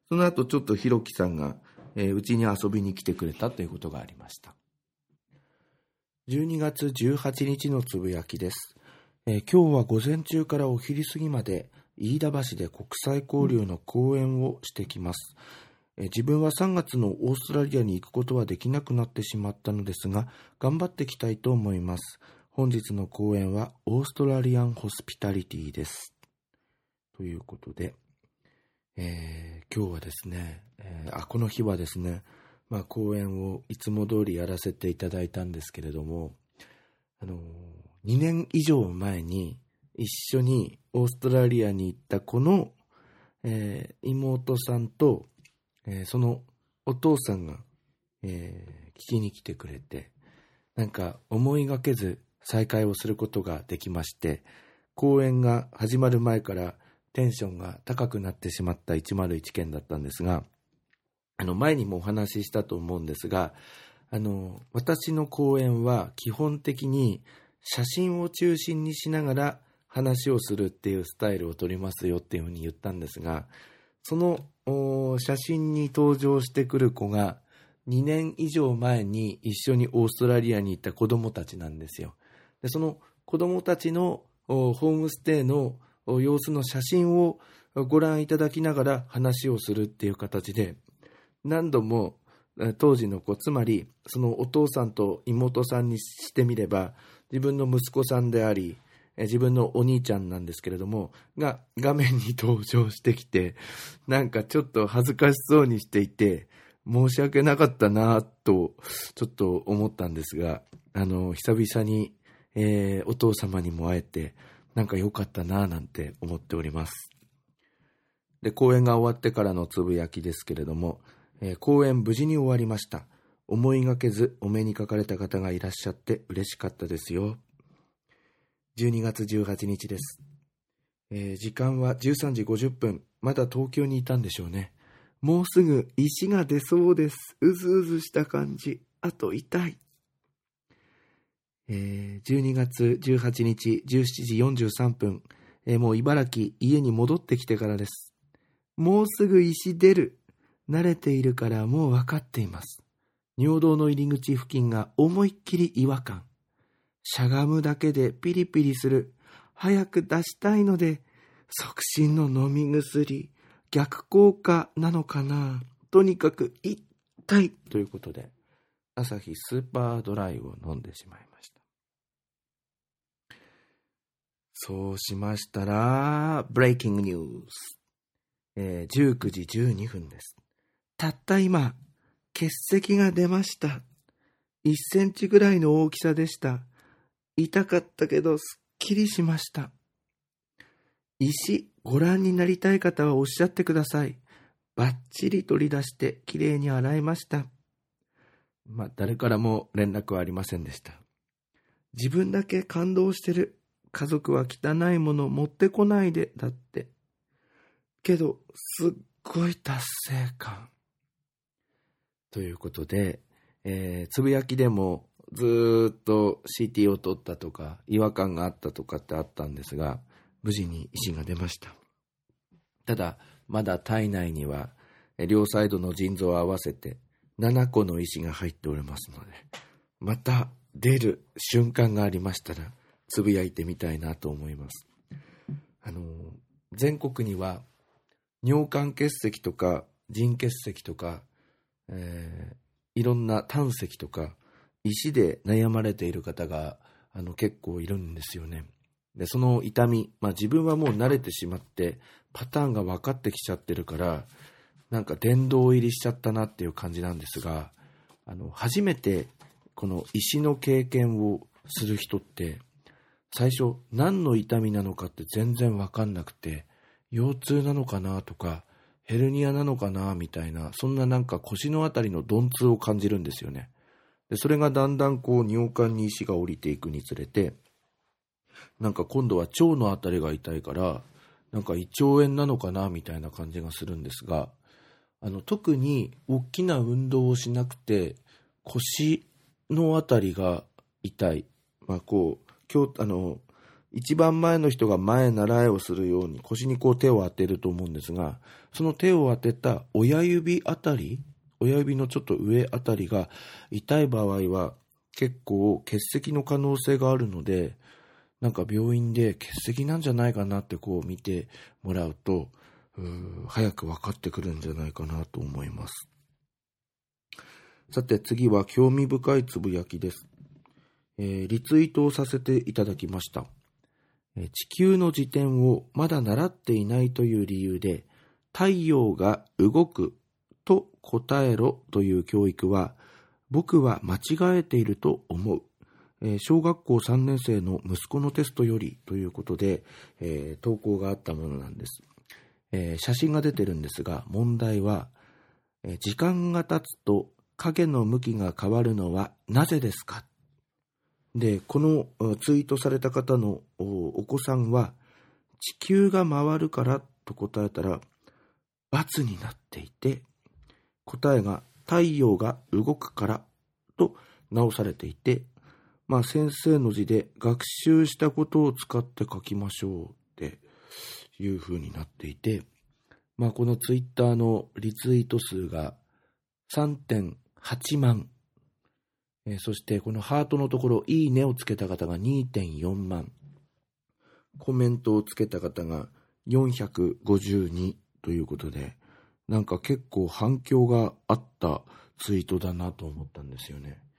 その後ちょっとひろきさんがうちに遊びに来てくれたということがありました。12月18日のつぶやきです。今日は午前中からお昼過ぎまで飯田橋で国際交流の講演をしてきます。自分は3月のオーストラリアに行くことはできなくなってしまったのですが、頑張っていきたいと思います。本日の講演はオーストラリアンホスピタリティです。ということで、今日はですね、この日はですね、講演をいつも通りやらせていただいたんですけれども、2年以上前に一緒にオーストラリアに行ったこの、妹さんと、そのお父さんが、聞きに来てくれて、なんか思いがけず再会をすることができまして、講演が始まる前からテンションが高くなってしまった101件だったんですが、前にもお話ししたと思うんですが、私の講演は基本的に写真を中心にしながら話をするっていうスタイルを取りますよっていうふうに言ったんですが、その写真に登場してくる子が2年以上前に一緒にオーストラリアに行った子どもたちなんですよ。で、その子どもたちのホームステイの様子の写真をご覧いただきながら話をするっていう形で、何度も当時の子、つまりそのお父さんと妹さんにしてみれば自分の息子さんであり、自分のお兄ちゃんなんですけれどもが画面に登場してきて、なんかちょっと恥ずかしそうにしていて申し訳なかったなとちょっと思ったんですが、久々に、お父様にも会えてなんか良かったななんて思っております。で、講演が終わってからのつぶやきですけれども、講演無事に終わりました。思いがけずお目にかかれた方がいらっしゃって嬉しかったですよ。12月18日です。時間は13時50分。まだ東京にいたんでしょうね。もうすぐ石が出そうです。うずうずした感じ。あと痛い。12月18日17時43分。もう茨城家に戻ってきてからです。もうすぐ石出る。慣れているからもう分かっています。尿道の入り口付近が思いっきり違和感。しゃがむだけでピリピリする。早く出したいので、促進の飲み薬、逆効果なのかな。とにかく痛いということで、アサヒスーパードライを飲んでしまいました。そうしましたら、ブレイキングニュース。19時12分です。たった今、結石が出ました。1センチぐらいの大きさでした。痛かったけどすっきりしました。石ご覧になりたい方はおっしゃってください。バッチリ取り出してきれいに洗いました。誰からも連絡はありませんでした。自分だけ感動してる。家族は汚いもの持ってこないでだって。けどすっごい達成感。ということで、つぶやきでもずっと CT を取ったとか違和感があったとかってあったんですが、無事に石が出ました。ただまだ体内には両サイドの腎臓を合わせて7個の石が入っておりますので、また出る瞬間がありましたらつぶやいてみたいなと思います。全国には尿管結石とか腎結石とか、いろんな胆石とか石で悩まれている方が結構いるんですよね。で、その痛み、自分はもう慣れてしまってパターンが分かってきちゃってるから、なんか殿堂入りしちゃったなっていう感じなんですが、初めてこの石の経験をする人って最初何の痛みなのかって全然分かんなくて、腰痛なのかなとかヘルニアなのかなみたいな、そんななんか腰のあたりの鈍痛を感じるんですよね。で、それがだんだん尿管に石が降りていくにつれて、なんか今度は腸のあたりが痛いから、なんか胃腸炎なのかなみたいな感じがするんですが、特に大きな運動をしなくて腰のあたりが痛い。今日一番前の人が前習いをするように腰にこう手を当てると思うんですが、その手を当てた親指のちょっと上あたりが痛い場合は結構結石の可能性があるので、なんか病院で結石なんじゃないかなってこう見てもらうと、早く分かってくるんじゃないかなと思います。さて次は興味深いつぶやきです。リツイートをさせていただきました。地球の自転をまだ習っていないという理由で、太陽が動くと答えろという教育は、僕は間違えていると思う。小学校3年生の息子のテストよりということで、投稿があったものなんです。写真が出てるんですが、問題は、時間が経つと影の向きが変わるのはなぜですか？で、このツイートされた方のお子さんは、地球が回るからと答えたら、×になっていて、答えが太陽が動くからと直されていて、先生の字で学習したことを使って書きましょうっていう風になっていて、このツイッターのリツイート数が 3.8 万、そしてこのハートのところいいねをつけた方が 2.4 万、コメントをつけた方が452ということで、なんか結構反響があったツイートだなと思ったんですよね。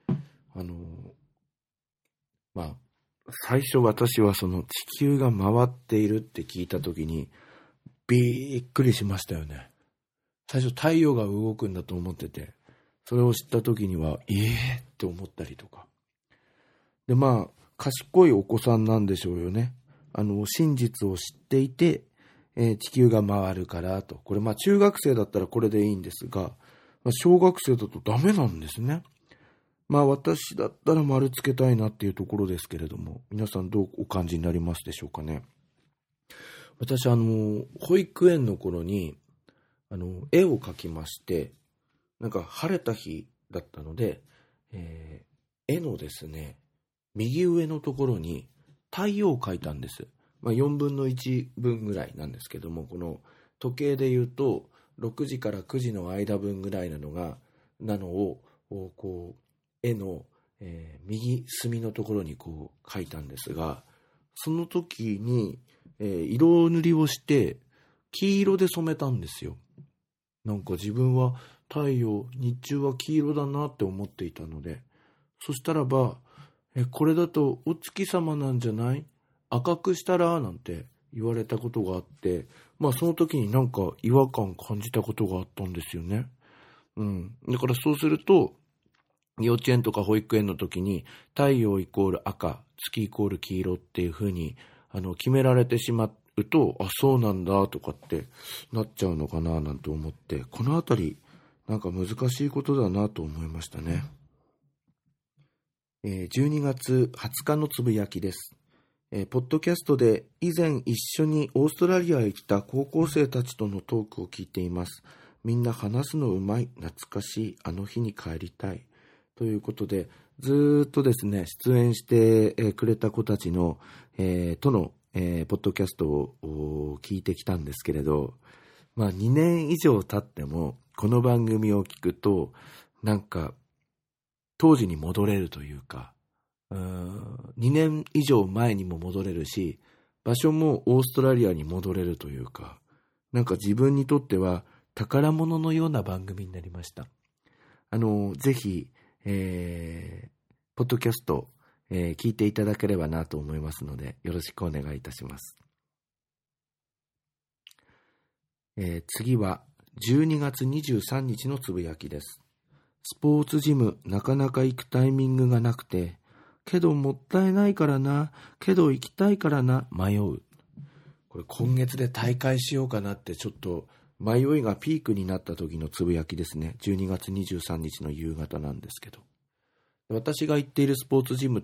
最初私はその地球が回っているって聞いたときにびっくりしましたよね。最初太陽が動くんだと思ってて、それを知ったときにはって思ったりとかで、賢いお子さんなんでしょうよね。真実を知っていて、地球が回るからと。これ中学生だったらこれでいいんですが、小学生だとダメなんですね。私だったら丸つけたいなっていうところですけれども、皆さんどうお感じになりますでしょうかね。私保育園の頃に絵を描きまして、なんか晴れた日だったので、絵のですね右上のところに太陽を描いたんです。4分の1分ぐらいなんですけども、この時計で言うと6時から9時の間分ぐらいなのをこう絵の、右隅のところにこう描いたんですが、その時に、色塗りをして黄色で染めたんですよ。なんか自分は太陽、日中は黄色だなって思っていたので、そしたらば、これだとお月様なんじゃない？赤くしたらなんて言われたことがあって、その時になんか違和感感じたことがあったんですよね。だからそうすると、幼稚園とか保育園の時に太陽イコール赤、月イコール黄色っていう風に決められてしまうと、そうなんだとかってなっちゃうのかななんて思って、このあたりなんか難しいことだなと思いましたね。12月20日のつぶやきです。ポッドキャストで以前一緒にオーストラリアへ来た高校生たちとのトークを聞いています。みんな話すのうまい、懐かしい、あの日に帰りたいということで、ずっとですね出演してくれた子たちの、との、ポッドキャストを聞いてきたんですけれど、2年以上経ってもこの番組を聞くとなんか当時に戻れるというか、2年以上前にも戻れるし、場所もオーストラリアに戻れるというか、なんか自分にとっては宝物のような番組になりました。ぜひ、ポッドキャスト、聞いていただければなと思いますので、よろしくお願いいたします。次は12月23日のつぶやきです。スポーツジムなかなか行くタイミングがなくて、けどもったいないからな、けど行きたいからな、迷う。これ今月で大会しようかなってちょっと迷いがピークになった時のつぶやきですね。12月23日の夕方なんですけど、私が行っているスポーツジムって、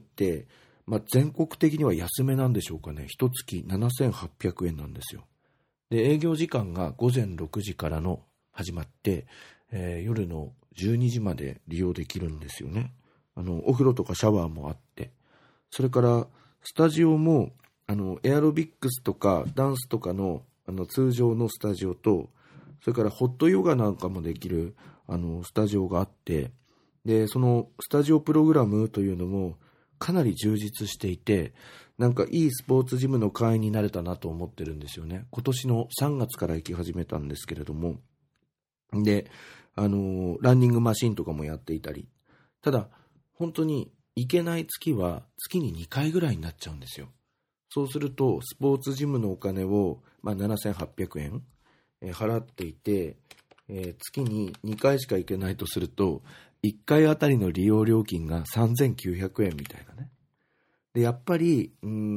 全国的には安めなんでしょうかね。一月7800円なんですよ。で、営業時間が午前6時からの始まって、夜の12時まで利用できるんですよね。お風呂とかシャワーもあって、それからスタジオもエアロビックスとかダンスとかの、通常のスタジオと、それからホットヨガなんかもできるスタジオがあって、でそのスタジオプログラムというのもかなり充実していて、なんかいいスポーツジムの会員になれたなと思ってるんですよね。今年の3月から行き始めたんですけれども、でランニングマシンとかもやっていたり、ただ本当に行けない月は月に2回ぐらいになっちゃうんですよ。そうするとスポーツジムのお金を、7800円、払っていて、月に2回しか行けないとすると1回あたりの利用料金が3900円みたいなね。でやっぱり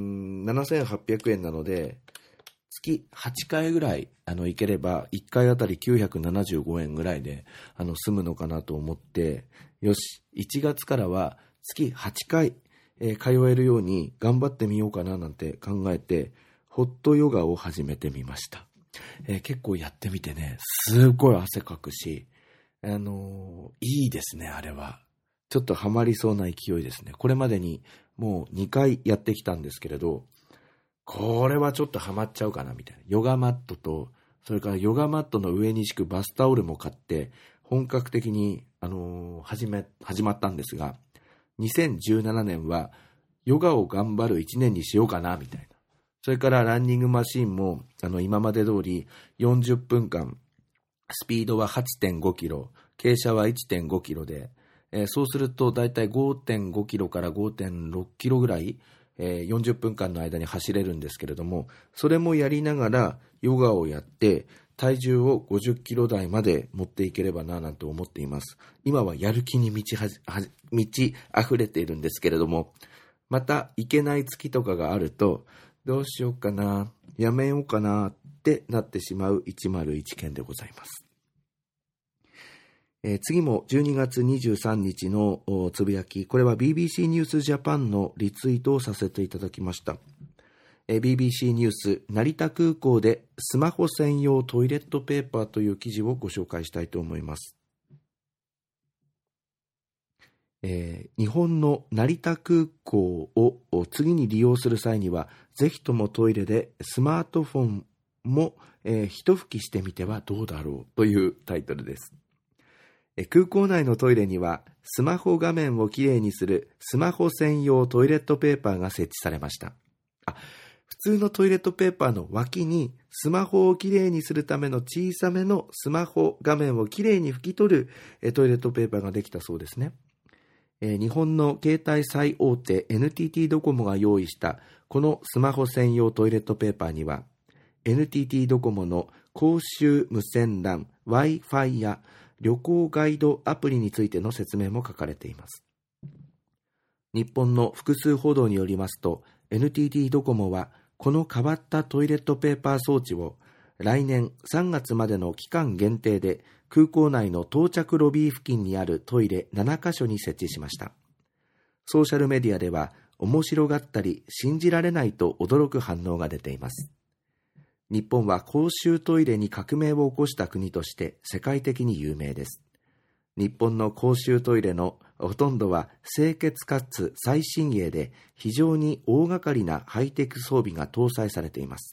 7800円なので月8回ぐらい行ければ1回あたり975円ぐらいで済むのかなと思って、よし1月からは月8回、通えるように頑張ってみようかななんて考えてホットヨガを始めてみました。結構やってみてね、すごい汗かくし、いいですね。あれはちょっとハマりそうな勢いですね。これまでにもう2回やってきたんですけれど、これはちょっとハマっちゃうかなみたいな。ヨガマットと、それからヨガマットの上に敷くバスタオルも買って本格的に、始まったんですが、2017年はヨガを頑張る1年にしようかなみたいな。それからランニングマシンも今まで通り40分間、スピードは 8.5 キロ、傾斜は 1.5 キロで、そうするとだいたい 5.5 キロから 5.6 キロぐらい、40分間の間に走れるんですけれども、それもやりながらヨガをやって体重を50キロ台まで持っていければななんて思っています。今はやる気に満ち溢れているんですけれども、また行けない月とかがあるとどうしようかな、やめようかなってなってしまう101件でございます。次も12月23日のつぶやき、これは BBC ニュースジャパンのリツイートをさせていただきました。BBC ニュース、成田空港でスマホ専用トイレットペーパーという記事をご紹介したいと思います。日本の成田空港を次に利用する際には、ぜひともトイレでスマートフォンも、一拭きしてみてはどうだろうというタイトルです。空港内のトイレにはスマホ画面をきれいにするスマホ専用トイレットペーパーが設置されました。普通のトイレットペーパーの脇にスマホをきれいにするための小さめのスマホ画面をきれいに拭き取るトイレットペーパーができたそうですね。日本の携帯最大手 NTT ドコモが用意したこのスマホ専用トイレットペーパーには NTT ドコモの公衆無線 LAN、Wi-Fi や旅行ガイドアプリについての説明も書かれています。日本の複数報道によりますと、NTT ドコモはこの変わったトイレットペーパー装置を来年3月までの期間限定で空港内の到着ロビー付近にあるトイレ7カ所に設置しました。ソーシャルメディアでは面白がったり信じられないと驚く反応が出ています。日本は公衆トイレに革命を起こした国として世界的に有名です。日本の公衆トイレのほとんどは清潔かつ最新鋭で非常に大掛かりなハイテク装備が搭載されています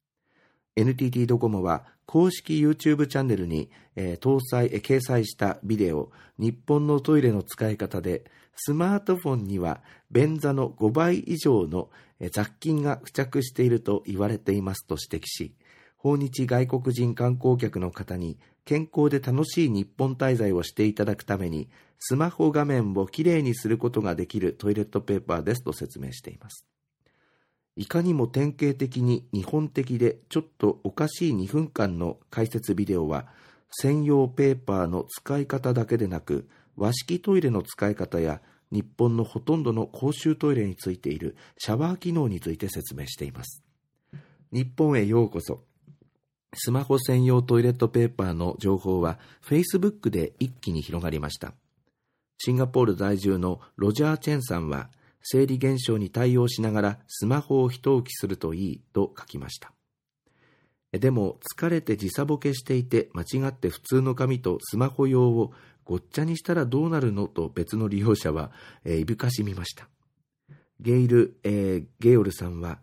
。NTT ドコモは公式 YouTube チャンネルに、掲載したビデオ、日本のトイレの使い方でスマートフォンには便座の5倍以上の雑菌が付着していると言われていますと指摘し、訪日外国人観光客の方に健康で楽しい日本滞在をしていただくためにスマホ画面をきれいにすることができるトイレットペーパーですと説明しています。いかにも典型的に日本的でちょっとおかしい2分間の解説ビデオは、専用ペーパーの使い方だけでなく和式トイレの使い方や日本のほとんどの公衆トイレについているシャワー機能について説明しています。日本へようこそ。スマホ専用トイレットペーパーの情報は Facebook で一気に広がりました。シンガポール在住のロジャー・チェンさんは、生理現象に対応しながらスマホを一置きするといいと書きました。でも疲れて時差ボケしていて間違って普通の紙とスマホ用をごっちゃにしたらどうなるのと別の利用者はいぶかしみました。ゲイオルさんは、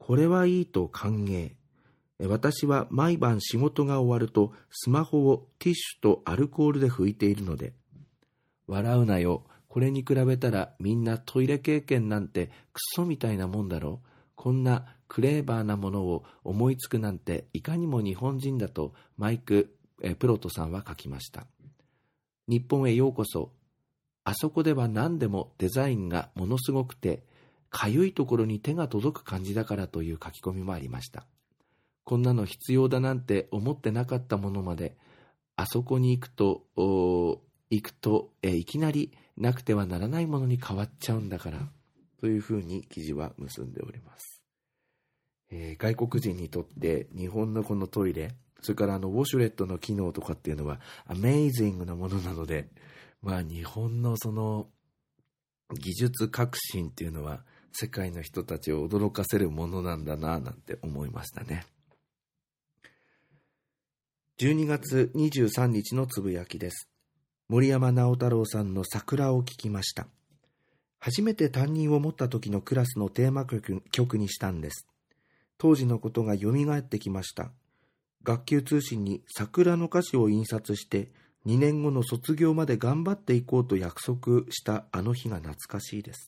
これはいいと歓迎。私は毎晩仕事が終わるとスマホをティッシュとアルコールで拭いているので、笑うなよ。これに比べたらみんなトイレ経験なんてクソみたいなもんだろう。こんなクレーバーなものを思いつくなんていかにも日本人だとマイク・プロトさんは書きました。日本へようこそ。あそこでは何でもデザインがものすごくて、かゆいところに手が届く感じだからという書き込みもありました。こんなの必要だなんて思ってなかったものまで、あそこに行くといきなりなくてはならないものに変わっちゃうんだからというふうに記事は結んでおります。外国人にとって日本のこのトイレ、それからウォシュレットの機能とかっていうのはアメイジングなものなので、日本のその技術革新っていうのは世界の人たちを驚かせるものなんだななんて思いましたね。12月23日のつぶやきです。森山直太朗さんの桜を聞きました。初めて担任を持った時のクラスのテーマ曲にしたんです。当時のことがよみがえってきました。学級通信に桜の歌詞を印刷して2年後の卒業まで頑張っていこうと約束したあの日が懐かしいです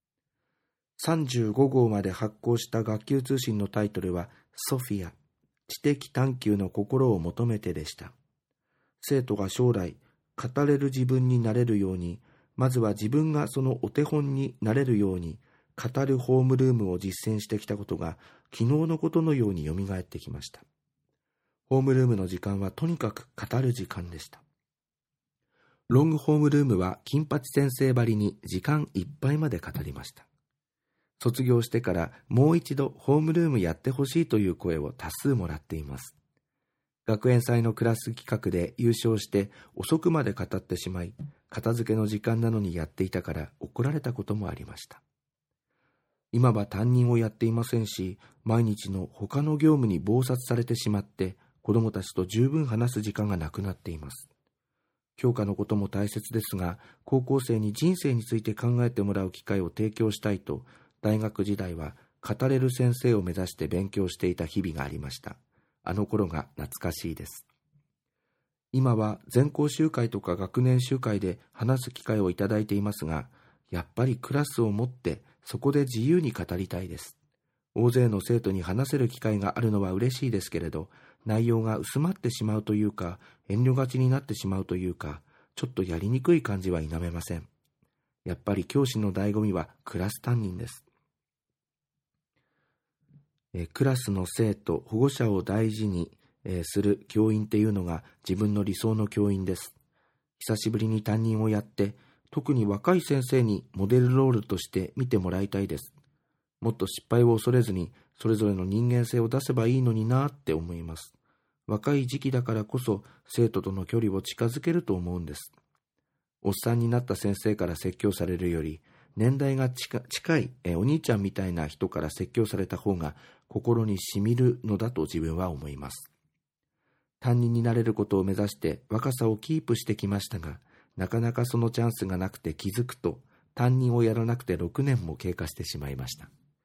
。35号まで発行した学級通信のタイトルはソフィア、知的探求の心を求めてでした。生徒が将来語れる自分になれるように、まずは自分がそのお手本になれるように語るホームルームを実践してきたことが昨日のことのようによみがえってきました。ホームルームの時間はとにかく語る時間でした。ロングホームルームは金八先生ばりに時間いっぱいまで語りました。卒業してからもう一度ホームルームやってほしいという声を多数もらっています。学園祭のクラス企画で優勝して遅くまで語ってしまい、片付けの時間なのにやっていたから怒られたこともありました。今は担任をやっていませんし、毎日の他の業務に忙殺されてしまって子どもたちと十分話す時間がなくなっています。教科のことも大切ですが、高校生に人生について考えてもらう機会を提供したいと、大学時代は語れる先生を目指して勉強していた日々がありました。あの頃が懐かしいです。今は全校集会とか学年集会で話す機会をいただいていますが、やっぱりクラスを持ってそこで自由に語りたいです。大勢の生徒に話せる機会があるのは嬉しいですけれど、内容が薄まってしまうというか、遠慮がちになってしまうというか、ちょっとやりにくい感じは否めません。やっぱり教師の醍醐味はクラス担任です。クラスの生徒、保護者を大事にする教員っていうのが自分の理想の教員です。久しぶりに担任をやって、特に若い先生にモデルロールとして見てもらいたいです。もっと失敗を恐れずに、それぞれの人間性を出せばいいのになって思います。若い時期だからこそ生徒との距離を近づけると思うんです。おっさんになった先生から説教されるより、年代が近いお兄ちゃんみたいな人から説教された方が心にしみるのだと自分は思います。担任になれることを目指して若さをキープしてきましたが、なかなかそのチャンスがなくて気づくと、担任をやらなくて6年も経過してしまいました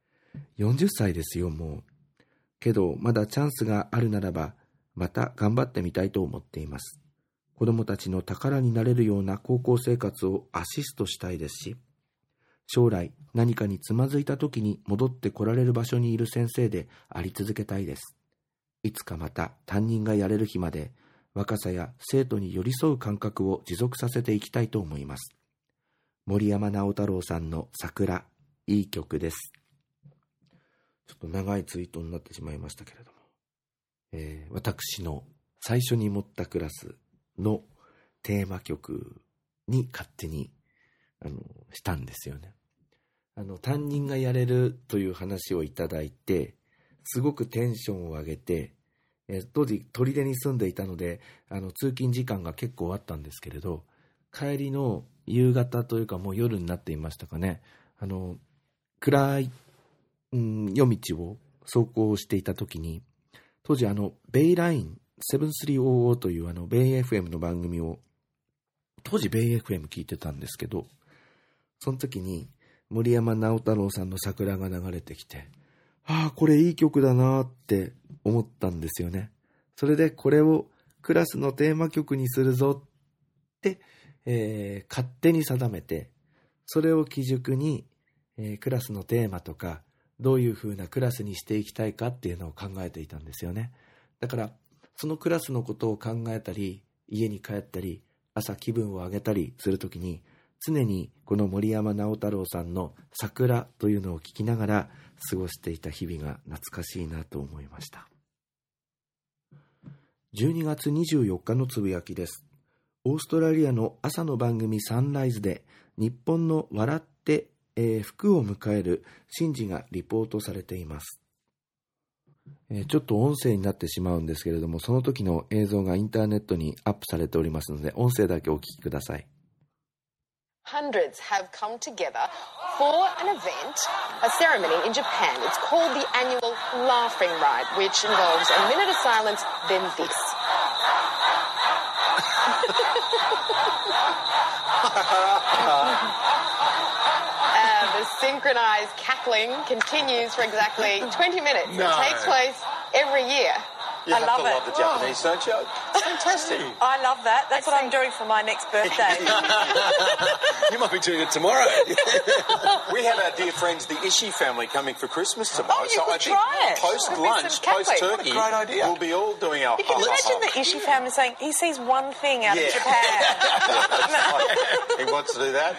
。40歳ですよ、もう。けどまだチャンスがあるならば、また頑張ってみたいと思っています。子どもたちの宝になれるような高校生活をアシストしたいですし、将来何かにつまずいた時に戻ってこられる場所にいる先生であり続けたいです。いつかまた担任がやれる日まで、若さや生徒に寄り添う感覚を持続させていきたいと思います。森山直太朗さんの桜、いい曲です。ちょっと長いツイートになってしまいましたけれども、私の最初に持ったクラスのテーマ曲に勝手にしたんですよね。担任がやれるという話をいただいて、すごくテンションを上げて、当時取手に住んでいたので通勤時間が結構あったんですけれど、帰りの夕方というかもう夜になっていましたかね、暗い、夜道を走行していた時に、当時ベイライン7300というベイ FM の番組を、当時ベイ FM 聞いてたんですけど、その時に森山直太朗さんの桜が流れてきて、 これいい曲だなって思ったんですよね。それでこれをクラスのテーマ曲にするぞって、勝手に定めて、それを基軸に、クラスのテーマとかどういう風なクラスにしていきたいかっていうのを考えていたんですよね。だからそのクラスのことを考えたり、家に帰ったり、朝気分を上げたりするときに、常にこの森山直太朗さんの桜というのを聞きながら過ごしていた日々が懐かしいなと思いました。12月24日のつぶやきです。オーストラリアの朝の番組サンライズで日本の笑って、福を迎える神事がリポートされています。ちょっと音声になってしまうんですけれども、その時の映像がインターネットにアップされておりますので、音声だけお聞きください。 Hundreds have come together for an event, a ceremony in Japan. It's called the annual Laughing Ride, which involves a minute of silence, then this. The synchronized cackling continues for exactly 20 minutes. No. It takes place every year. You I have love to it. love the Japanese, don't you? It's fantastic. I love that. That's what I'm doing for my next birthday. You might be doing it tomorrow. We have our dear friends, the Ishii family, coming for Christmas tomorrow. Oh, you could try it. Post-lunch, Catholic. What post-turkey, a great idea. we'll be all doing our You can imagine the Ishii family saying he sees one thing out of Japan. He wants to do that.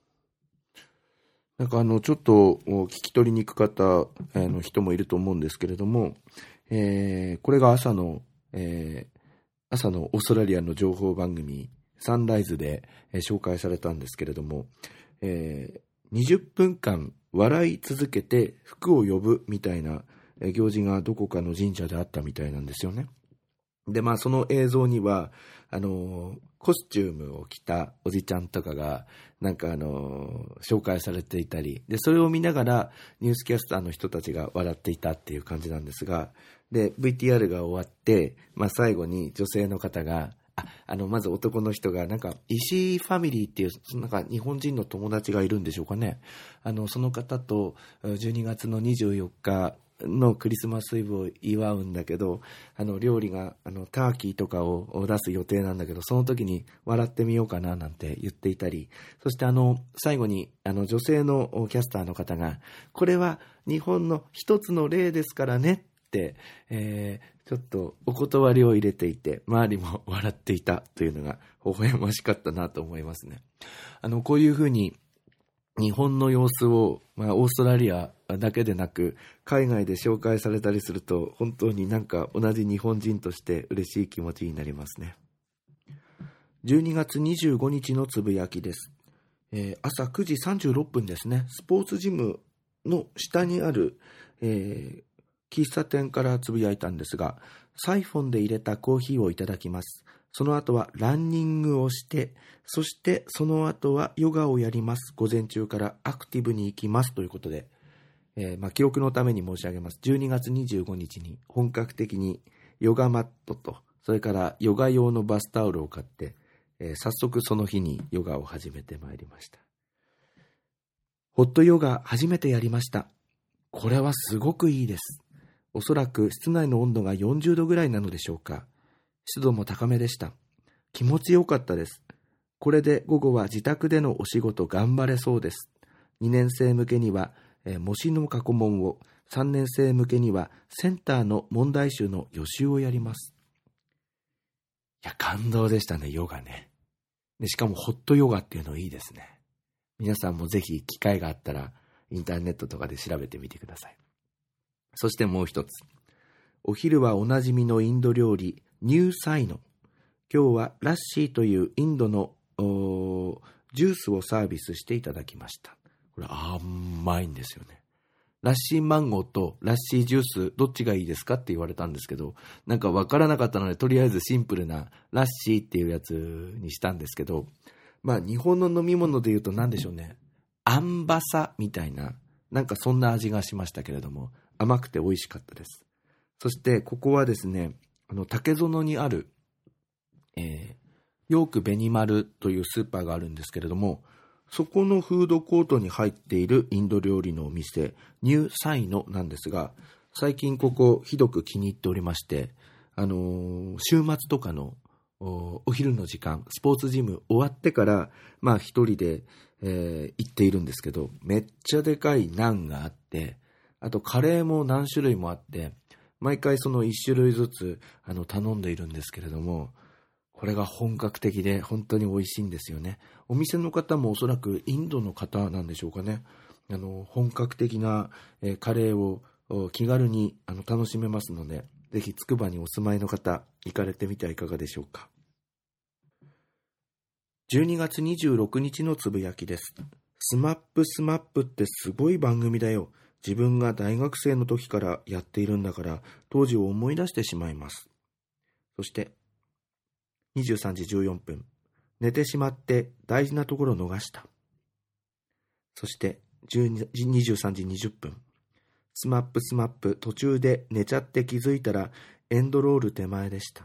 なんかちょっと聞き取りにくかった人もいると思うんですけれども、これが朝のオーストラリアの情報番組サンライズで、紹介されたんですけれども、20分間笑い続けて福を呼ぶみたいな行事がどこかの神社であったみたいなんですよね。で、その映像にはコスチュームを着たおじちゃんとかがなんか紹介されていたりで、それを見ながらニュースキャスターの人たちが笑っていたっていう感じなんですが、で VTR が終わって、最後に女性の方がまず男の人がなんか石井ファミリーっていうなんか日本人の友達がいるんでしょうかね。その方と12月の24日のクリスマスイブを祝うんだけど、料理がターキーとかを出す予定なんだけど、その時に笑ってみようかななんて言っていたり、そして最後に女性のキャスターの方が、これは日本の一つの例ですからねって、ちょっとお断りを入れていて、周りも笑っていたというのが微笑ましかったなと思いますね。こういうふうに日本の様子を、オーストラリアだけでなく海外で紹介されたりすると、本当になんか同じ日本人として嬉しい気持ちになりますね。12月25日のつぶやきです。朝9時36分ですね。スポーツジムの下にある、喫茶店からつぶやいたんですが、サイフォンで入れたコーヒーをいただきます。その後はランニングをして、そしてその後はヨガをやります。午前中からアクティブに行きますということで、記憶のために申し上げます。12月25日に本格的にヨガマットと、それからヨガ用のバスタオルを買って、早速その日にヨガを始めてまいりました。ホットヨガ初めてやりました。これはすごくいいです。おそらく室内の温度が40度ぐらいなのでしょうか。湿度も高めでした。気持ちよかったです。これで午後は自宅でのお仕事頑張れそうです。2年生向けには、模試の過去問を、3年生向けにはセンターの問題集の予習をやります。いや、感動でしたね、ヨガね。で、しかもホットヨガっていうのいいですね。皆さんもぜひ機会があったらインターネットとかで調べてみてください。そしてもう一つ。お昼はおなじみのインド料理、ニューサイノ。今日はラッシーというインドのジュースをサービスしていただきました。これ甘いんですよね。ラッシーマンゴーとラッシージュースどっちがいいですかって言われたんですけど、なんかわからなかったので、とりあえずシンプルなラッシーっていうやつにしたんですけど、日本の飲み物で言うと何でしょうね。アンバサみたいな、なんかそんな味がしましたけれども、甘くて美味しかったです。そしてここはですね、竹園にある、ヨークベニマルというスーパーがあるんですけれども、 そこのフードコートに入っているインド料理のお店、ニューサイノなんですが、最近ここひどく気に入っておりまして、週末とかのお昼の時間、スポーツジム終わってから、一人で、行っているんですけど、めっちゃでかいナンがあって、あとカレーも何種類もあって、毎回その1種類ずつ頼んでいるんですけれども、これが本格的で本当に美味しいんですよね。お店の方もおそらくインドの方なんでしょうかね。本格的な、カレーを気軽に楽しめますので、ぜひつくばにお住まいの方、行かれてみてはいかがでしょうか。12月26日のつぶやきです。スマップってすごい番組だよ。自分が大学生の時からやっているんだから、当時を思い出してしまいます。そして、23時14分。寝てしまって大事なところを逃した。そして、23時20分。スマップ途中で寝ちゃって気づいたらエンドロール手前でした。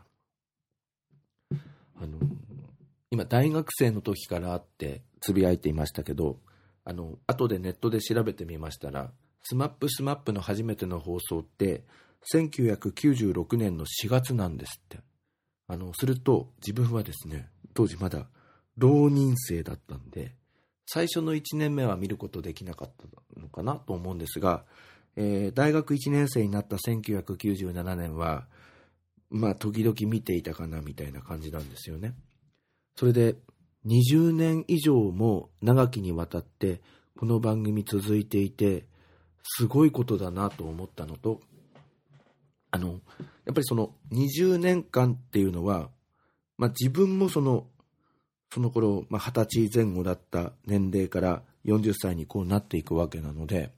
今大学生の時からってつぶやいていましたけど、後でネットで調べてみましたら、スマップの初めての放送って1996年の4月なんですって。すると自分はですね、当時まだ浪人生だったんで、最初の1年目は見ることできなかったのかなと思うんですが、大学1年生になった1997年は、時々見ていたかなみたいな感じなんですよね。それで20年以上も長きにわたってこの番組続いていて、すごいことだなと思ったのと、やっぱりその20年間っていうのは、自分もその頃、20歳前後だった年齢から40歳にこうなっていくわけなので、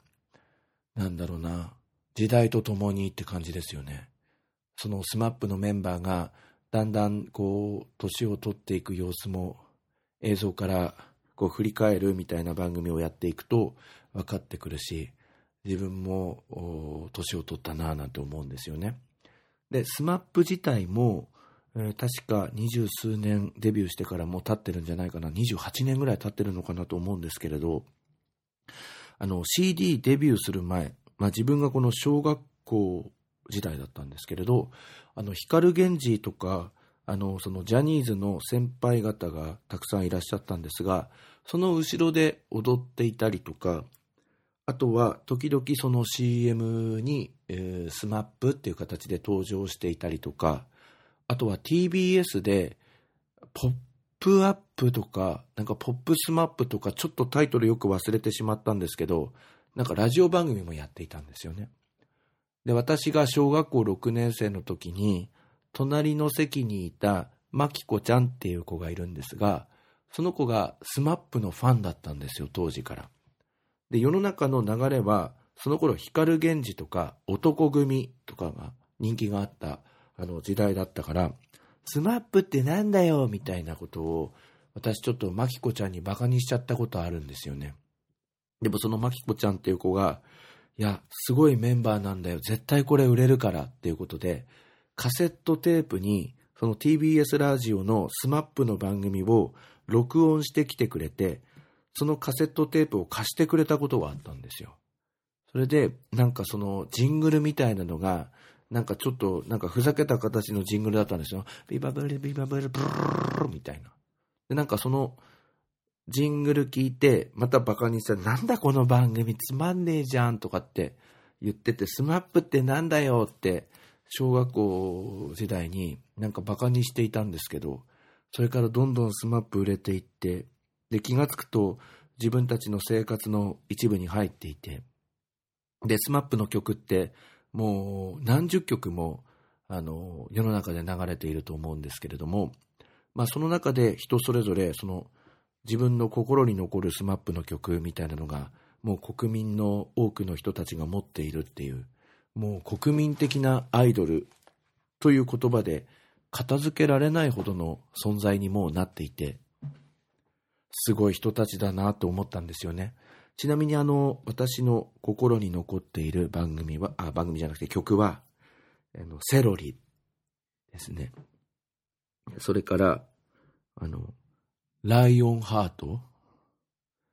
時代とともにって感じですよね。そのスマップのメンバーがだんだんこう年を取っていく様子も映像からこう振り返るみたいな番組をやっていくと分かってくるし、自分も年を取ったなぁなんて思うんですよね。で、スマップ自体も、確か20数年デビューしてからもう経ってるんじゃないかな、28年ぐらい経ってるのかなと思うんですけれど、CD デビューする前、自分がこの小学校時代だったんですけれど、光源氏とかそのジャニーズの先輩方がたくさんいらっしゃったんですが、その後ろで踊っていたりとか、あとは時々その CM に、スマップっていう形で登場していたりとか、あとは TBS でポップアップとか、ポップスマップとか、ちょっとタイトルよく忘れてしまったんですけど、ラジオ番組もやっていたんですよね。で、私が小学校6年生の時に、隣の席にいたマキコちゃんっていう子がいるんですが、その子がスマップのファンだったんですよ、当時から。で、世の中の流れは、その頃光源氏とか男組とかが人気があった時代だったから、スマップってなんだよみたいなことを私ちょっとマキコちゃんにバカにしちゃったことあるんですよね。でもそのマキコちゃんっていう子が、いやすごいメンバーなんだよ、絶対これ売れるからっていうことで、カセットテープにその TBS ラジオのスマップの番組を録音してきてくれて、そのカセットテープを貸してくれたことがあったんですよ。それでそのジングルみたいなのがちょっとふざけた形のジングルだったんですよ。ビバブルビバブルブルルルみたいな。でそのジングル聞いてまたバカにしたら、なんだこの番組つまんねえじゃんとかって言ってて、スマップってなんだよって小学校時代にバカにしていたんですけど、それからどんどんスマップ売れていって、で気がつくと自分たちの生活の一部に入っていて、でスマップの曲ってもう何十曲も世の中で流れていると思うんですけれども、その中で人それぞれその自分の心に残るスマップの曲みたいなのがもう国民の多くの人たちが持っているっていう、もう国民的なアイドルという言葉で片付けられないほどの存在にもうなっていて、すごい人たちだなと思ったんですよね。ちなみに私の心に残っている番組じゃなくて曲はセロリですね。それからライオンハート、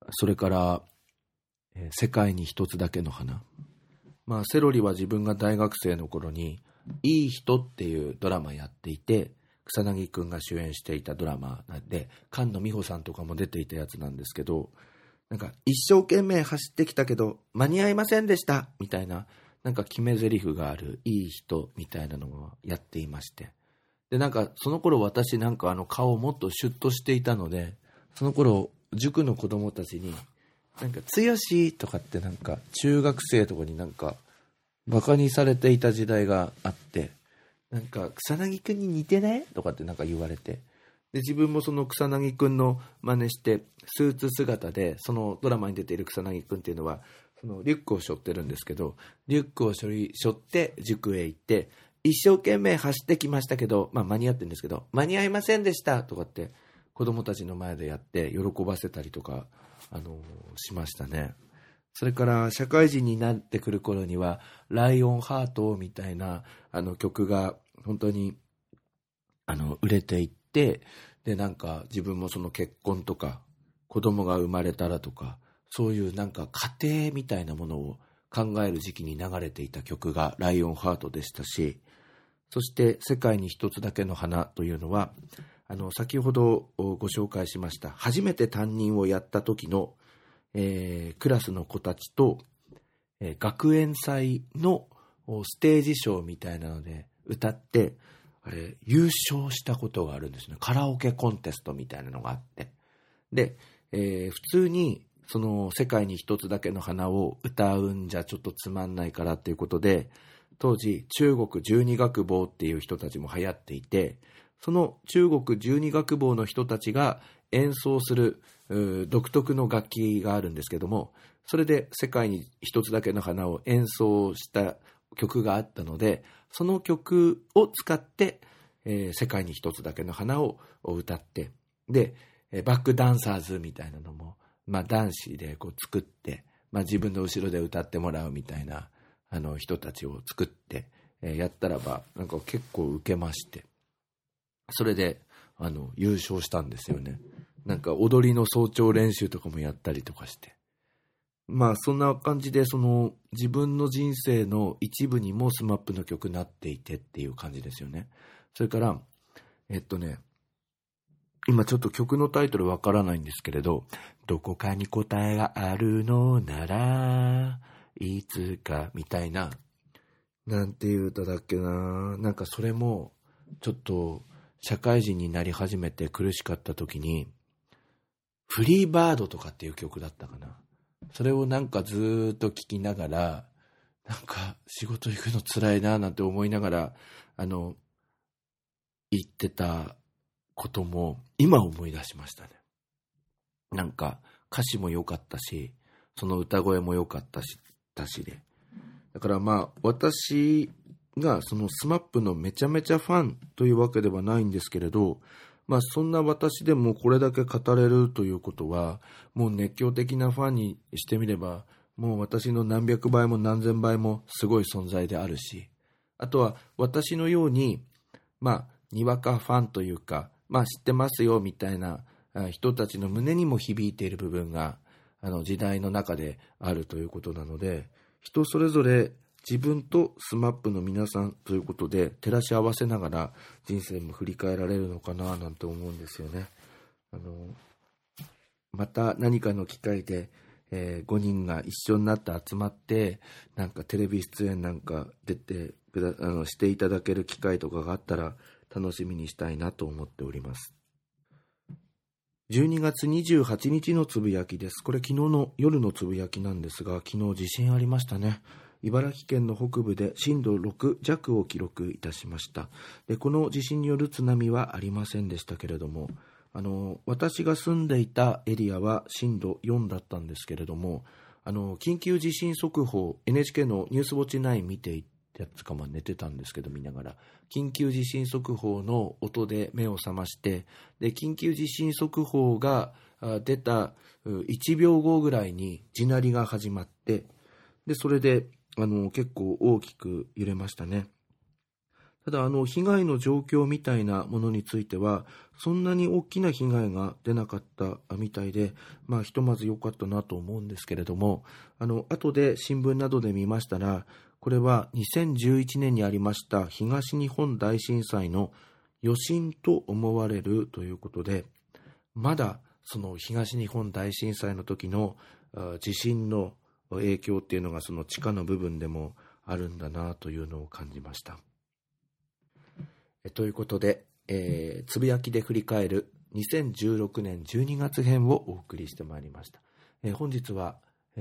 それから、世界に一つだけの花。セロリは自分が大学生の頃にいい人っていうドラマやっていて、草薙くんが主演していたドラマなんで、菅野美穂さんとかも出ていたやつなんですけど、なんか一生懸命走ってきたけど間に合いませんでしたみたいな、なんか決め台詞があるいい人みたいなのをやっていまして、でなんかその頃私なんか顔をもっとシュッとしていたので、その頃塾の子供たちになんか剛とかってなんか中学生とかになんかバカにされていた時代があって、なんか草薙くんに似てねとかってなんか言われて、で自分もその草薙くんの真似してスーツ姿で、そのドラマに出ている草薙くんっていうのはそのリュックを背負ってるんですけど、リュックを背負って塾へ行って一生懸命走ってきましたけど、間に合ってるんですけど間に合いませんでしたとかって子供たちの前でやって喜ばせたりとか、しましたね。それから社会人になってくる頃にはライオンハートみたいな曲が本当に売れていって、でなんか自分もその結婚とか子供が生まれたらとか、そういうなんか家庭みたいなものを考える時期に流れていた曲がライオンハートでしたし、そして世界に一つだけの花というのは先ほどご紹介しました初めて担任をやった時の、クラスの子たちと、学園祭のステージショーみたいなので歌って優勝したことがあるんですね。カラオケコンテストみたいなのがあって、で、普通にその世界に一つだけの花を歌うんじゃちょっとつまんないからっていうことで、当時中国十二楽坊っていう人たちも流行っていて、その中国十二楽坊の人たちが演奏する独特の楽器があるんですけども、それで世界に一つだけの花を演奏した曲があったので、その曲を使って、世界に一つだけの花を歌って、でバックダンサーズみたいなのも、男子でこう作って、自分の後ろで歌ってもらうみたいな人たちを作って、やったらばなんか結構受けまして、それで優勝したんですよね。なんか踊りの早朝練習とかもやったりとかして、そんな感じでその自分の人生の一部にもスマップの曲になっていてっていう感じですよね。それから今ちょっと曲のタイトルわからないんですけれど、どこかに答えがあるのならいつかみたいな、なんていう歌だっけな。なんかそれもちょっと社会人になり始めて苦しかった時に、フリーバードとかっていう曲だったかな。それをなんかずっと聴きながら、なんか仕事行くの辛いななんて思いながら言ってたことも今思い出しましたね。なんか歌詞も良かったし、その歌声も良かったしで、だから私がそのスマップのめちゃめちゃファンというわけではないんですけれど、そんな私でもこれだけ語れるということは、もう熱狂的なファンにしてみればもう私の何百倍も何千倍もすごい存在であるし、あとは私のようににわかファンというか、知ってますよみたいな人たちの胸にも響いている部分が時代の中であるということなので、人それぞれ自分とスマップの皆さんということで照らし合わせながら人生も振り返られるのかななんて思うんですよね。また何かの機会で、5人が一緒になって集まってなんかテレビ出演なんか出てしていただける機会とかがあったら楽しみにしたいなと思っております。12月28日のつぶやきです。これ昨日の夜のつぶやきなんですが、昨日地震ありましたね。茨城県の北部で震度6弱を記録いたしました。でこの地震による津波はありませんでしたけれども、私が住んでいたエリアは震度4だったんですけれども、緊急地震速報 NHK のニュースウォッチ9見ていやつか寝てたんですけど、見ながら緊急地震速報の音で目を覚まして、で緊急地震速報が出た1秒後ぐらいに地鳴りが始まって、でそれで結構大きく揺れましたね。 ただ被害の状況みたいなものについてはそんなに大きな被害が出なかったみたいで、ひとまず良かったなと思うんですけれども、後で新聞などで見ましたら、これは2011年にありました東日本大震災の余震と思われるということで、まだその東日本大震災の時の地震の影響っていうのがその地下の部分でもあるんだなというのを感じました。ということで、つぶやきで振り返る2016年12月編をお送りしてまいりました。本日は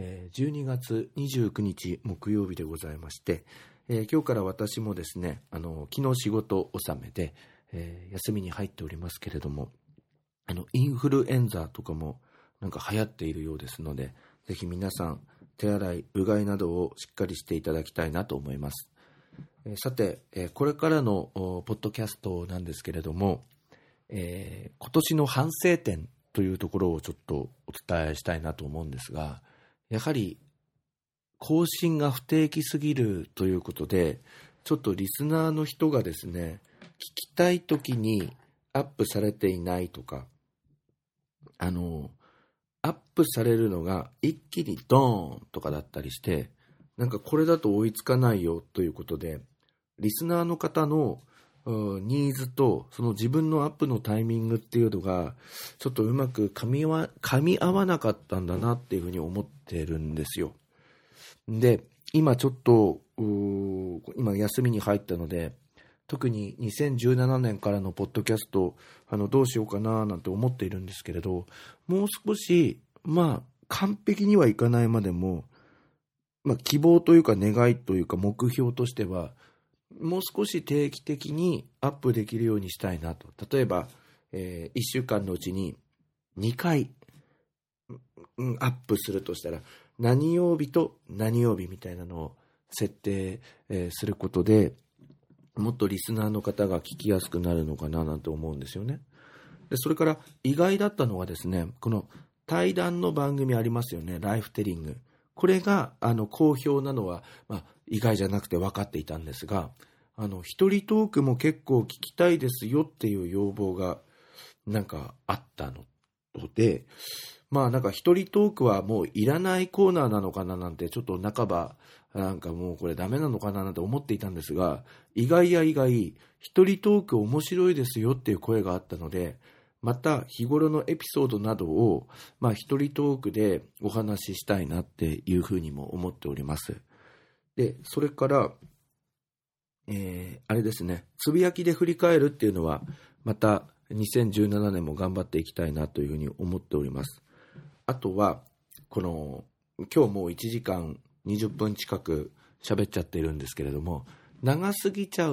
12月29日木曜日でございまして、今日から私もですね、昨日仕事納めで、休みに入っておりますけれども、インフルエンザとかもなんか流行っているようですので、ぜひ皆さん手洗い、うがいなどをしっかりしていただきたいなと思います。さて、これからのポッドキャストなんですけれども、今年の反省点というところをちょっとお伝えしたいなと思うんですが、やはり更新が不定期すぎるということで、ちょっとリスナーの人がですね、聞きたいときにアップされていないとか、アップされるのが一気にドーンとかだったりして、なんかこれだと追いつかないよということで、リスナーの方のニーズとその自分のアップのタイミングっていうのがちょっとうまく噛み合わなかったんだなっていうふうに思ってるんですよ。で、今ちょっと今休みに入ったので、特に2017年からのポッドキャストどうしようかななんて思っているんですけれど、もう少し完璧にはいかないまでも、希望というか願いというか目標としては、もう少し定期的にアップできるようにしたいなと。例えば、1週間のうちに2回、アップするとしたら、何曜日と何曜日みたいなのを設定、することで、もっとリスナーの方が聞きやすくなるのかななんて思うんですよね。で、それから意外だったのはですね、この対談の番組ありますよね、ライフテリング。これが好評なのは、意外じゃなくて分かっていたんですが、一人トークも結構聞きたいですよっていう要望がなんかあったので、なんか一人トークはもういらないコーナーなのかななんてちょっと半ばなんかもうこれダメなのかななんて思っていたんですが、意外や意外一人トーク面白いですよっていう声があったので、また日頃のエピソードなどを一人トークでお話ししたいなっていうふうにも思っております。で、それからあれですね、つぶやきで振り返るっていうのはまた2017年も頑張っていきたいなというふうに思っております。あとは今日もう1時間20分近く喋っちゃってるんですけれども、長すぎた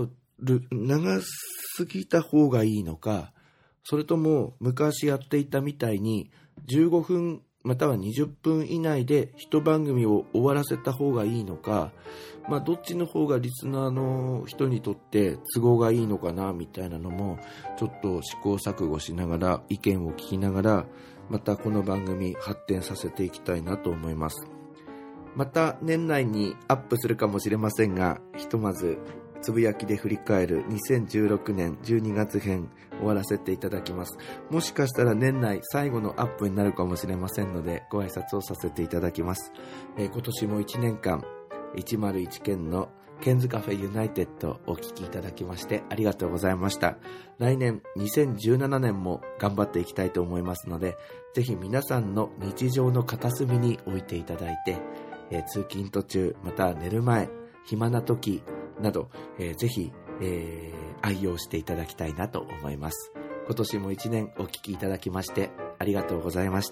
方がいいのか、それとも昔やっていたみたいに15分または20分以内で一番組を終わらせた方がいいのか、どっちの方がリスナーの人にとって都合がいいのかなみたいなのもちょっと試行錯誤しながら、意見を聞きながら、またこの番組発展させていきたいなと思います。また年内にアップするかもしれませんが、ひとまずつぶやきで振り返る2016年12月編終わらせていただきます。もしかしたら年内最後のアップになるかもしれませんので、ご挨拶をさせていただきます。今年も1年間101県のケンズカフェユナイテッドお聞きいただきましてありがとうございました。来年2017年も頑張っていきたいと思いますので、ぜひ皆さんの日常の片隅に置いていただいて、通勤途中また寝る前、暇な時など、ぜひ、愛用していただきたいなと思います。今年も1年お聞きいただきましてありがとうございました。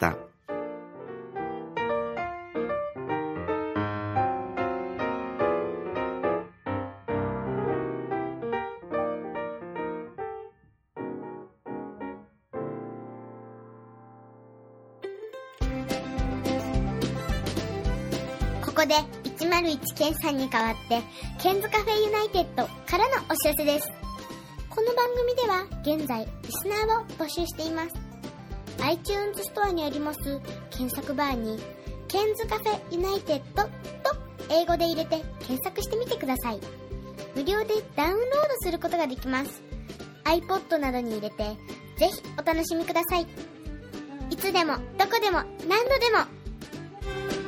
ここで101ケンさんに代わってケンズカフェユナイテッドからのお知らせです。この番組では現在リスナーを募集しています。 iTunes ストアにあります検索バーにケンズカフェユナイテッドと英語で入れて検索してみてください。 無料でダウンロードすることができます。 iPod などに入れてぜひお楽しみください。いつでもどこでも何度でも。